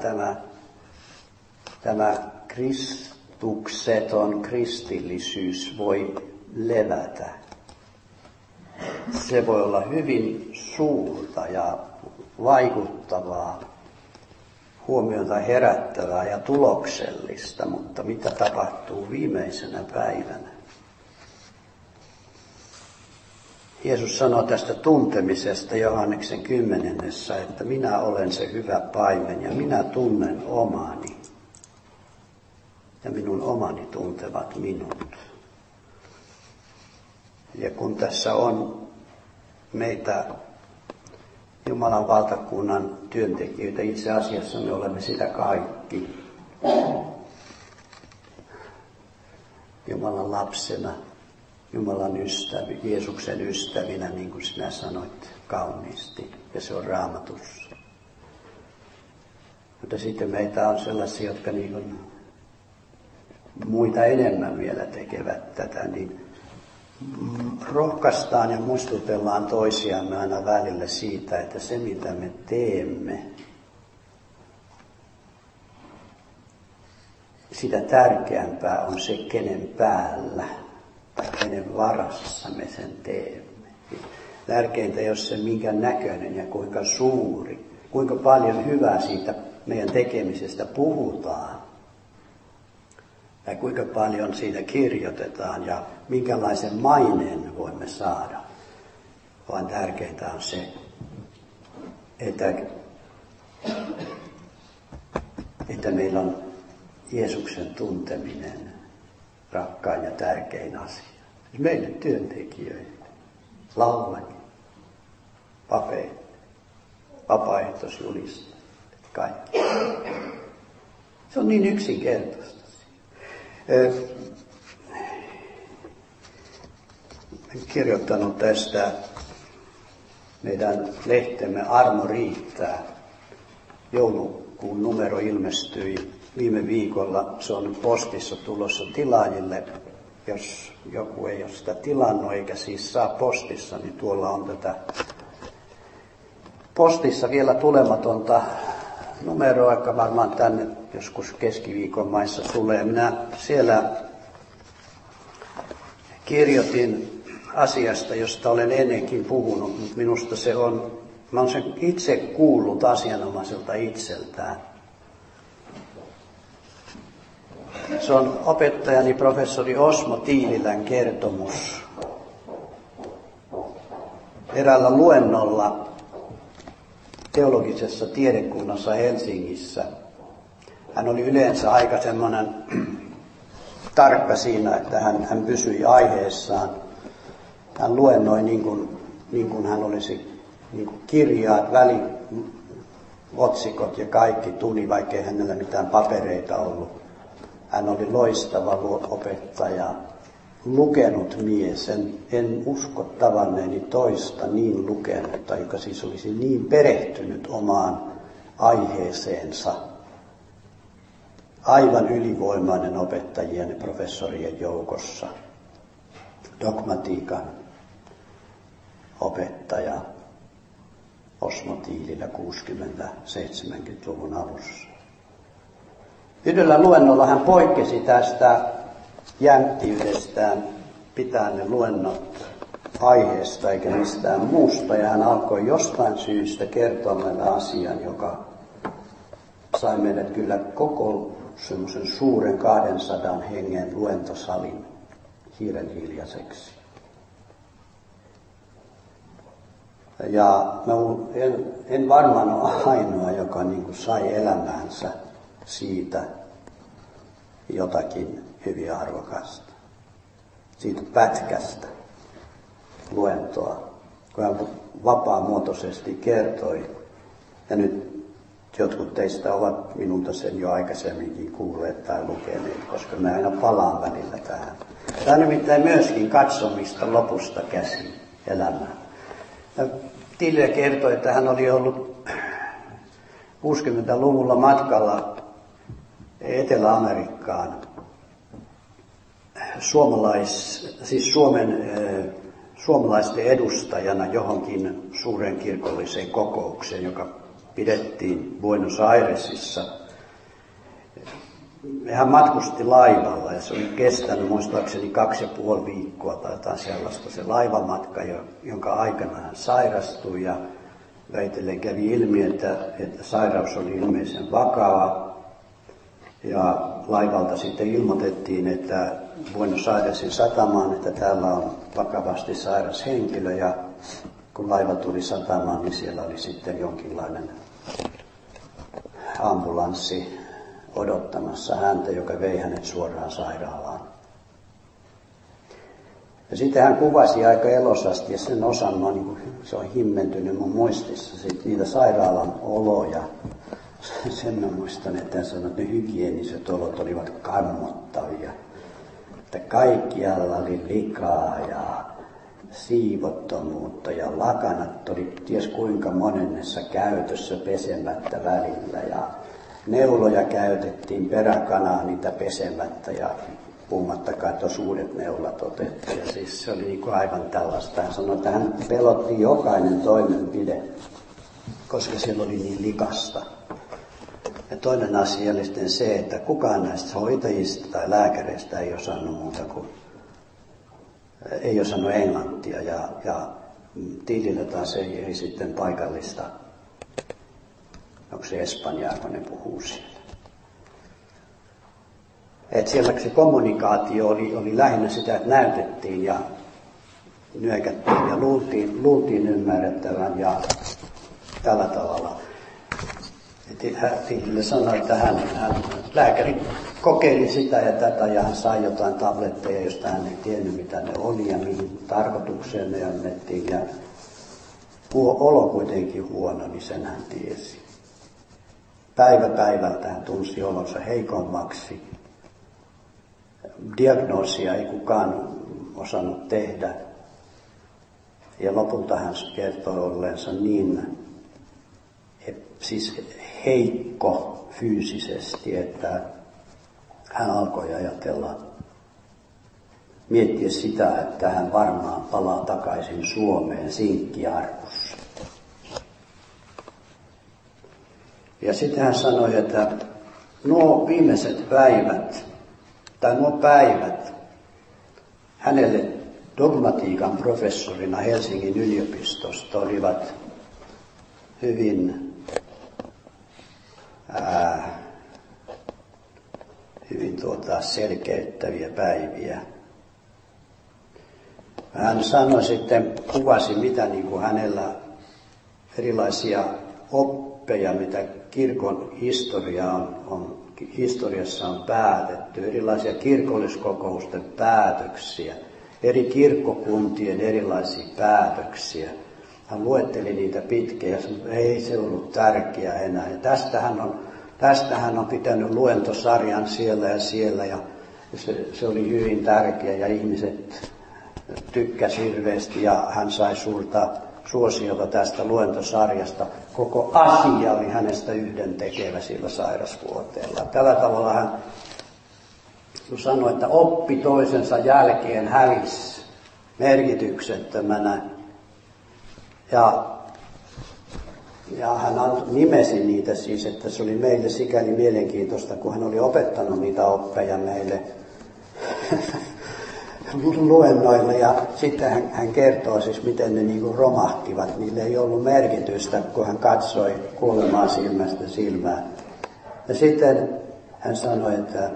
tämä kristukseton kristillisyys voi levätä. Se voi olla hyvin suurta ja vaikuttavaa, huomiota herättävää ja tuloksellista, mutta mitä tapahtuu viimeisenä päivänä? Jeesus sanoo tästä tuntemisesta Johanneksen 10, että minä olen se hyvä paimen ja minä tunnen omani ja minun omani tuntevat minut. Ja kun tässä on meitä Jumalan valtakunnan työntekijöitä, itse asiassa me olemme sitä kaikki. Jumalan lapsena, Jumalan Jeesuksen ystävinä, niin kuin sinä sanoit kauniisti, ja se on Raamatussa. Mutta sitten meitä on sellaisia, jotka niin kuin muita enemmän vielä tekevät tätä, niin rohkaistaan ja muistutellaan toisiamme aina välillä siitä, että se mitä me teemme, sitä tärkeämpää on se, kenen päällä tai kenen varassa me sen teemme. Tärkeintä ei ole se, minkä näköinen ja kuinka suuri, kuinka paljon hyvää siitä meidän tekemisestä puhutaan. Ja kuinka paljon siitä kirjoitetaan ja minkälaisen maineen voimme saada. Vaan tärkeintä on se, että meillä on Jeesuksen tunteminen rakkain ja tärkein asia. Meille työntekijöille, laulajille, papeille, vapaaehtoisjulistajille, kaikki. Se on niin yksinkertaista. Olen kirjoittanut tästä meidän lehtemme Armo riittää. Joulukuun numero ilmestyi viime viikolla. Se on postissa tulossa tilaajille. Jos joku ei ole sitä tilannut eikä siis saa postissa, niin tuolla on tätä postissa vielä tulematonta numeroa, joka varmaan tänne joskus keskiviikon maissa tulee. Minä siellä kirjoitin asiasta, josta olen ennenkin puhunut, mutta minusta se on, mä olen sen itse kuullut asianomaiselta itseltään. Se on opettajani professori Osmo Tiililän kertomus eräällä luennolla teologisessa tiedekunnassa Helsingissä. Hän oli yleensä aika semmoinen tarkka siinä, että hän pysyi aiheessaan. Hän luennoi niin kuin hän olisi niin kuin kirjaat otsikot ja kaikki tuli, vaikkei hänellä mitään papereita ollut. Hän oli loistava opettaja, lukenut mies. En usko tavanneeni toista niin lukenutta, joka siis olisi niin perehtynyt omaan aiheeseensa. Aivan ylivoimainen opettajien ja professorien joukossa. Dogmatiikan opettaja Osmo Tiililä 60-70-luvun alussa. Yhdellä luennolla hän poikkesi tästä jänttiydestään pitää ne luennot aiheesta eikä mistään muusta. Ja hän alkoi jostain syystä kertoa meille asian, joka sai meidät kyllä koko semmoisen suuren 200 hengen luentosalin hiiren hiljaiseksi. Ja en varmaan ole ainoa, joka niin kuin sai elämäänsä siitä jotakin hyvin arvokasta. Siitä pätkästä luentoa, kun hän vapaamuotoisesti kertoi. Ja nyt jotkut teistä ovat minulta sen jo aikaisemminkin kuulleet tai lukeneet, koska mä aina palaan välillä tähän. Tämä on nimittäin myöskin katsomista lopusta käsin elämään. Tilja kertoi, että hän oli ollut 60-luvulla matkalla Etelä-Amerikkaan suomalaisten edustajana johonkin suuren kirkolliseen kokoukseen, joka pidettiin Buenos Airesissa. Hän matkusti laivalla ja se oli kestänyt muistaakseni 2,5 viikkoa tai jotain sellaista se laivamatka, jonka aikana hän sairastui ja väitellen kävi ilmi, että sairaus oli ilmeisen vakava. Ja laivalta sitten ilmoitettiin, että Buenos Airesin satamaan, että täällä on vakavasti sairas henkilö. Ja kun laiva tuli satamaan, niin siellä oli sitten jonkinlainen ambulanssi odottamassa häntä, joka vei hänet suoraan sairaalaan. Ja sitten hän kuvasi aika elosasti, ja sen osan, se on himmentynyt mun muistissa, sit niitä sairaalan oloja. Sen mä muistan, että hän sanoi, että ne hygieniset olot olivat kammottavia. Että kaikkialla oli likaa ja siivottomuutta ja lakanat oli ties kuinka monennessa käytössä pesemättä välillä. Ja neuloja käytettiin peräkanaa niitä pesemättä ja puhumattakaan, että uudet neulat otettiin. Ja siis se oli niin kuin aivan tällaista. Hän sanoi, että hän pelotti jokainen toimenpide, koska siellä oli niin likasta. Ja toinen asia oli sitten se, että kukaan näistä hoitajista tai lääkäreistä ei osannut muuta kuin, ei osannut englantia ja Tiilillä taas ei sitten paikallista, onko se espanjaa, kun ne puhuu siellä. Että siellä se kommunikaatio oli lähinnä sitä, että näytettiin ja nyökättiin ja luultiin ymmärrettävän ja tällä tavalla. Tiilille sanoi, että lääkäri kokeili sitä ja tätä ja hän sai jotain tabletteja, josta hän ei tiennyt mitä ne oli ja mihin tarkoitukseen ne annettiin. Ja olo kuitenkin huono, niin sen hän tiesi. Päivä päivältä hän tunsi olonsa heikommaksi. Diagnoosia ei kukaan osannut tehdä. Ja lopulta hän kertoi olleensa niin siis heikko fyysisesti, että hän alkoi ajatella, miettiä sitä, että hän varmaan palaa takaisin Suomeen sinkkiarkussa. Ja sitten hän sanoi, että nuo viimeiset päivät, tai nuo päivät, hänelle dogmatiikan professorina Helsingin yliopistosta olivat hyvin selkeyttäviä päiviä. Hän sanoi sitten, kuvasi mitä niin kuin hänellä erilaisia oppeja, mitä kirkon historiassa on päätetty, erilaisia kirkolliskokousten päätöksiä, eri kirkkokuntien erilaisia päätöksiä. hän luetteli niitä pitkään ja sanoi, ei se ollut tärkeä enää. Ja tästä hän on pitänyt luentosarjan siellä ja siellä ja se oli hyvin tärkeä ja ihmiset tykkäsi hirveästi ja hän sai suurta suosiota tästä luentosarjasta. Koko asia oli hänestä yhdentekevä sillä sairasvuoteella. Tällä tavalla hän sanoi, että oppi toisensa jälkeen hävisi merkityksettömänä. Ja hän nimesi niitä siis, että se oli meille sikäli mielenkiintoista, kun hän oli opettanut niitä oppeja meille luennoilla. Ja sitten hän kertoo siis, miten ne niin kuin romahtivat. Niille ei ollut merkitystä, kun hän katsoi kuolemaa silmästä silmään. Ja sitten hän sanoi,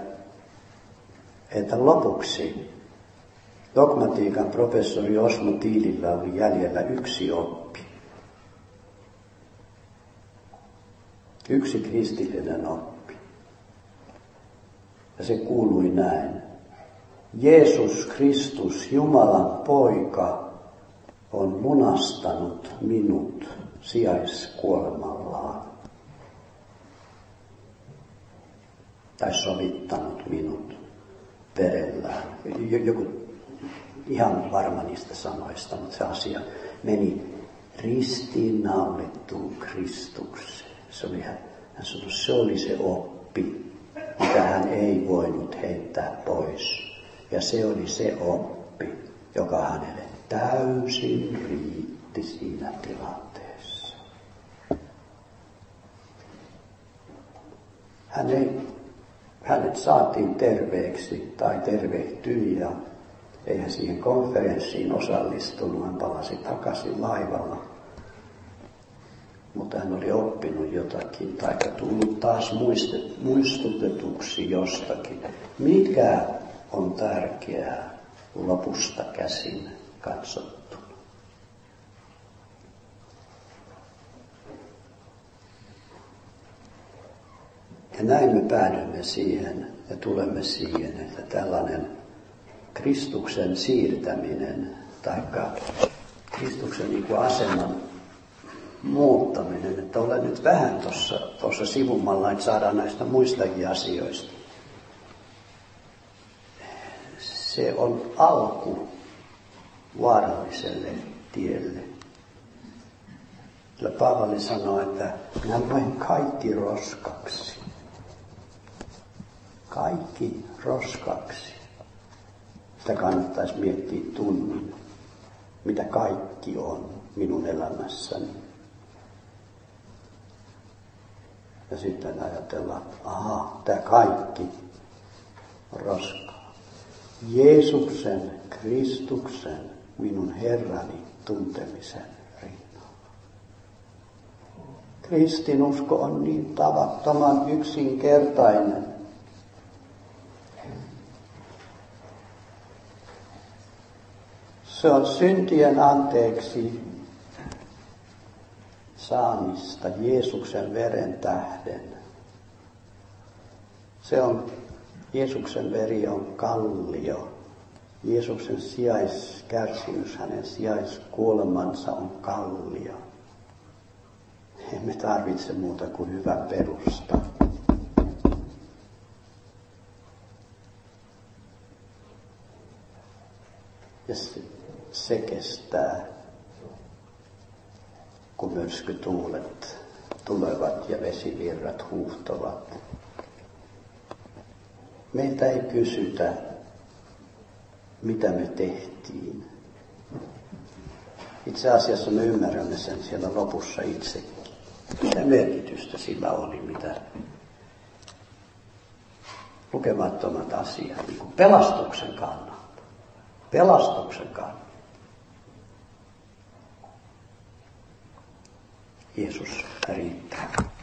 että lopuksi dogmatiikan professori Osmo Tiilillä oli jäljellä yksi oppi. Yksi kristillinen oppi. Ja se kuului näin. Jeesus Kristus, Jumalan poika, on lunastanut minut sijaiskuolemallaan. Tai sovittanut minut verellään. Joku ihan varma niistä sanoista, mutta se asia meni ristiinnaulittuun Kristukseen. Hän sanoi, se oli se oppi, mitä hän ei voinut heittää pois. Ja se oli se oppi, joka hänelle täysin riitti siinä tilanteessa. Hänet saatiin terveeksi tai tervehtyi ja ei hän siihen konferenssiin osallistunut. Hän palasi takaisin laivalla. Mutta hän oli oppinut jotakin tai tullut taas muistutetuksi jostakin. Mikä on tärkeää lopusta käsin katsottuna? Ja näin me päädymme siihen ja tulemme siihen, että tällainen Kristuksen siirtäminen tai Kristuksen niin kuin aseman muuttaminen, että olen nyt vähän tuossa sivumalla, että saadaan näistä muistakin asioista. Se on alku vaaralliselle tielle. Sillä Paavali sanoo, että minä luen kaikki roskaksi. Kaikki roskaksi. Sitä kannattaisi miettiä tunnin, mitä kaikki on minun elämässäni. Ja sitten ajatellaan, tämä kaikki on roskaa. Jeesuksen, Kristuksen, minun Herrani tuntemisen rinnalla. Kristinusko on niin tavattoman yksinkertainen. Se on syntien anteeksi saamista Jeesuksen veren tähden. Jeesuksen veri on kallio. Jeesuksen sijaiskärsimys, hänen sijaiskuolemansa on kallio. Emme tarvitse muuta kuin hyvä perusta. Ja se kestää, kun myrskytuulet tulevat ja vesivirrat huuhtovat. Meiltä ei kysytä, mitä me tehtiin. Itse asiassa me ymmärrämme sen siellä lopussa itsekin. Mitä merkitystä sillä oli, mitä lukemattomat asiat, niin kuin pelastuksen kannalta. Pelastuksen kannalta. Jeesus riittää.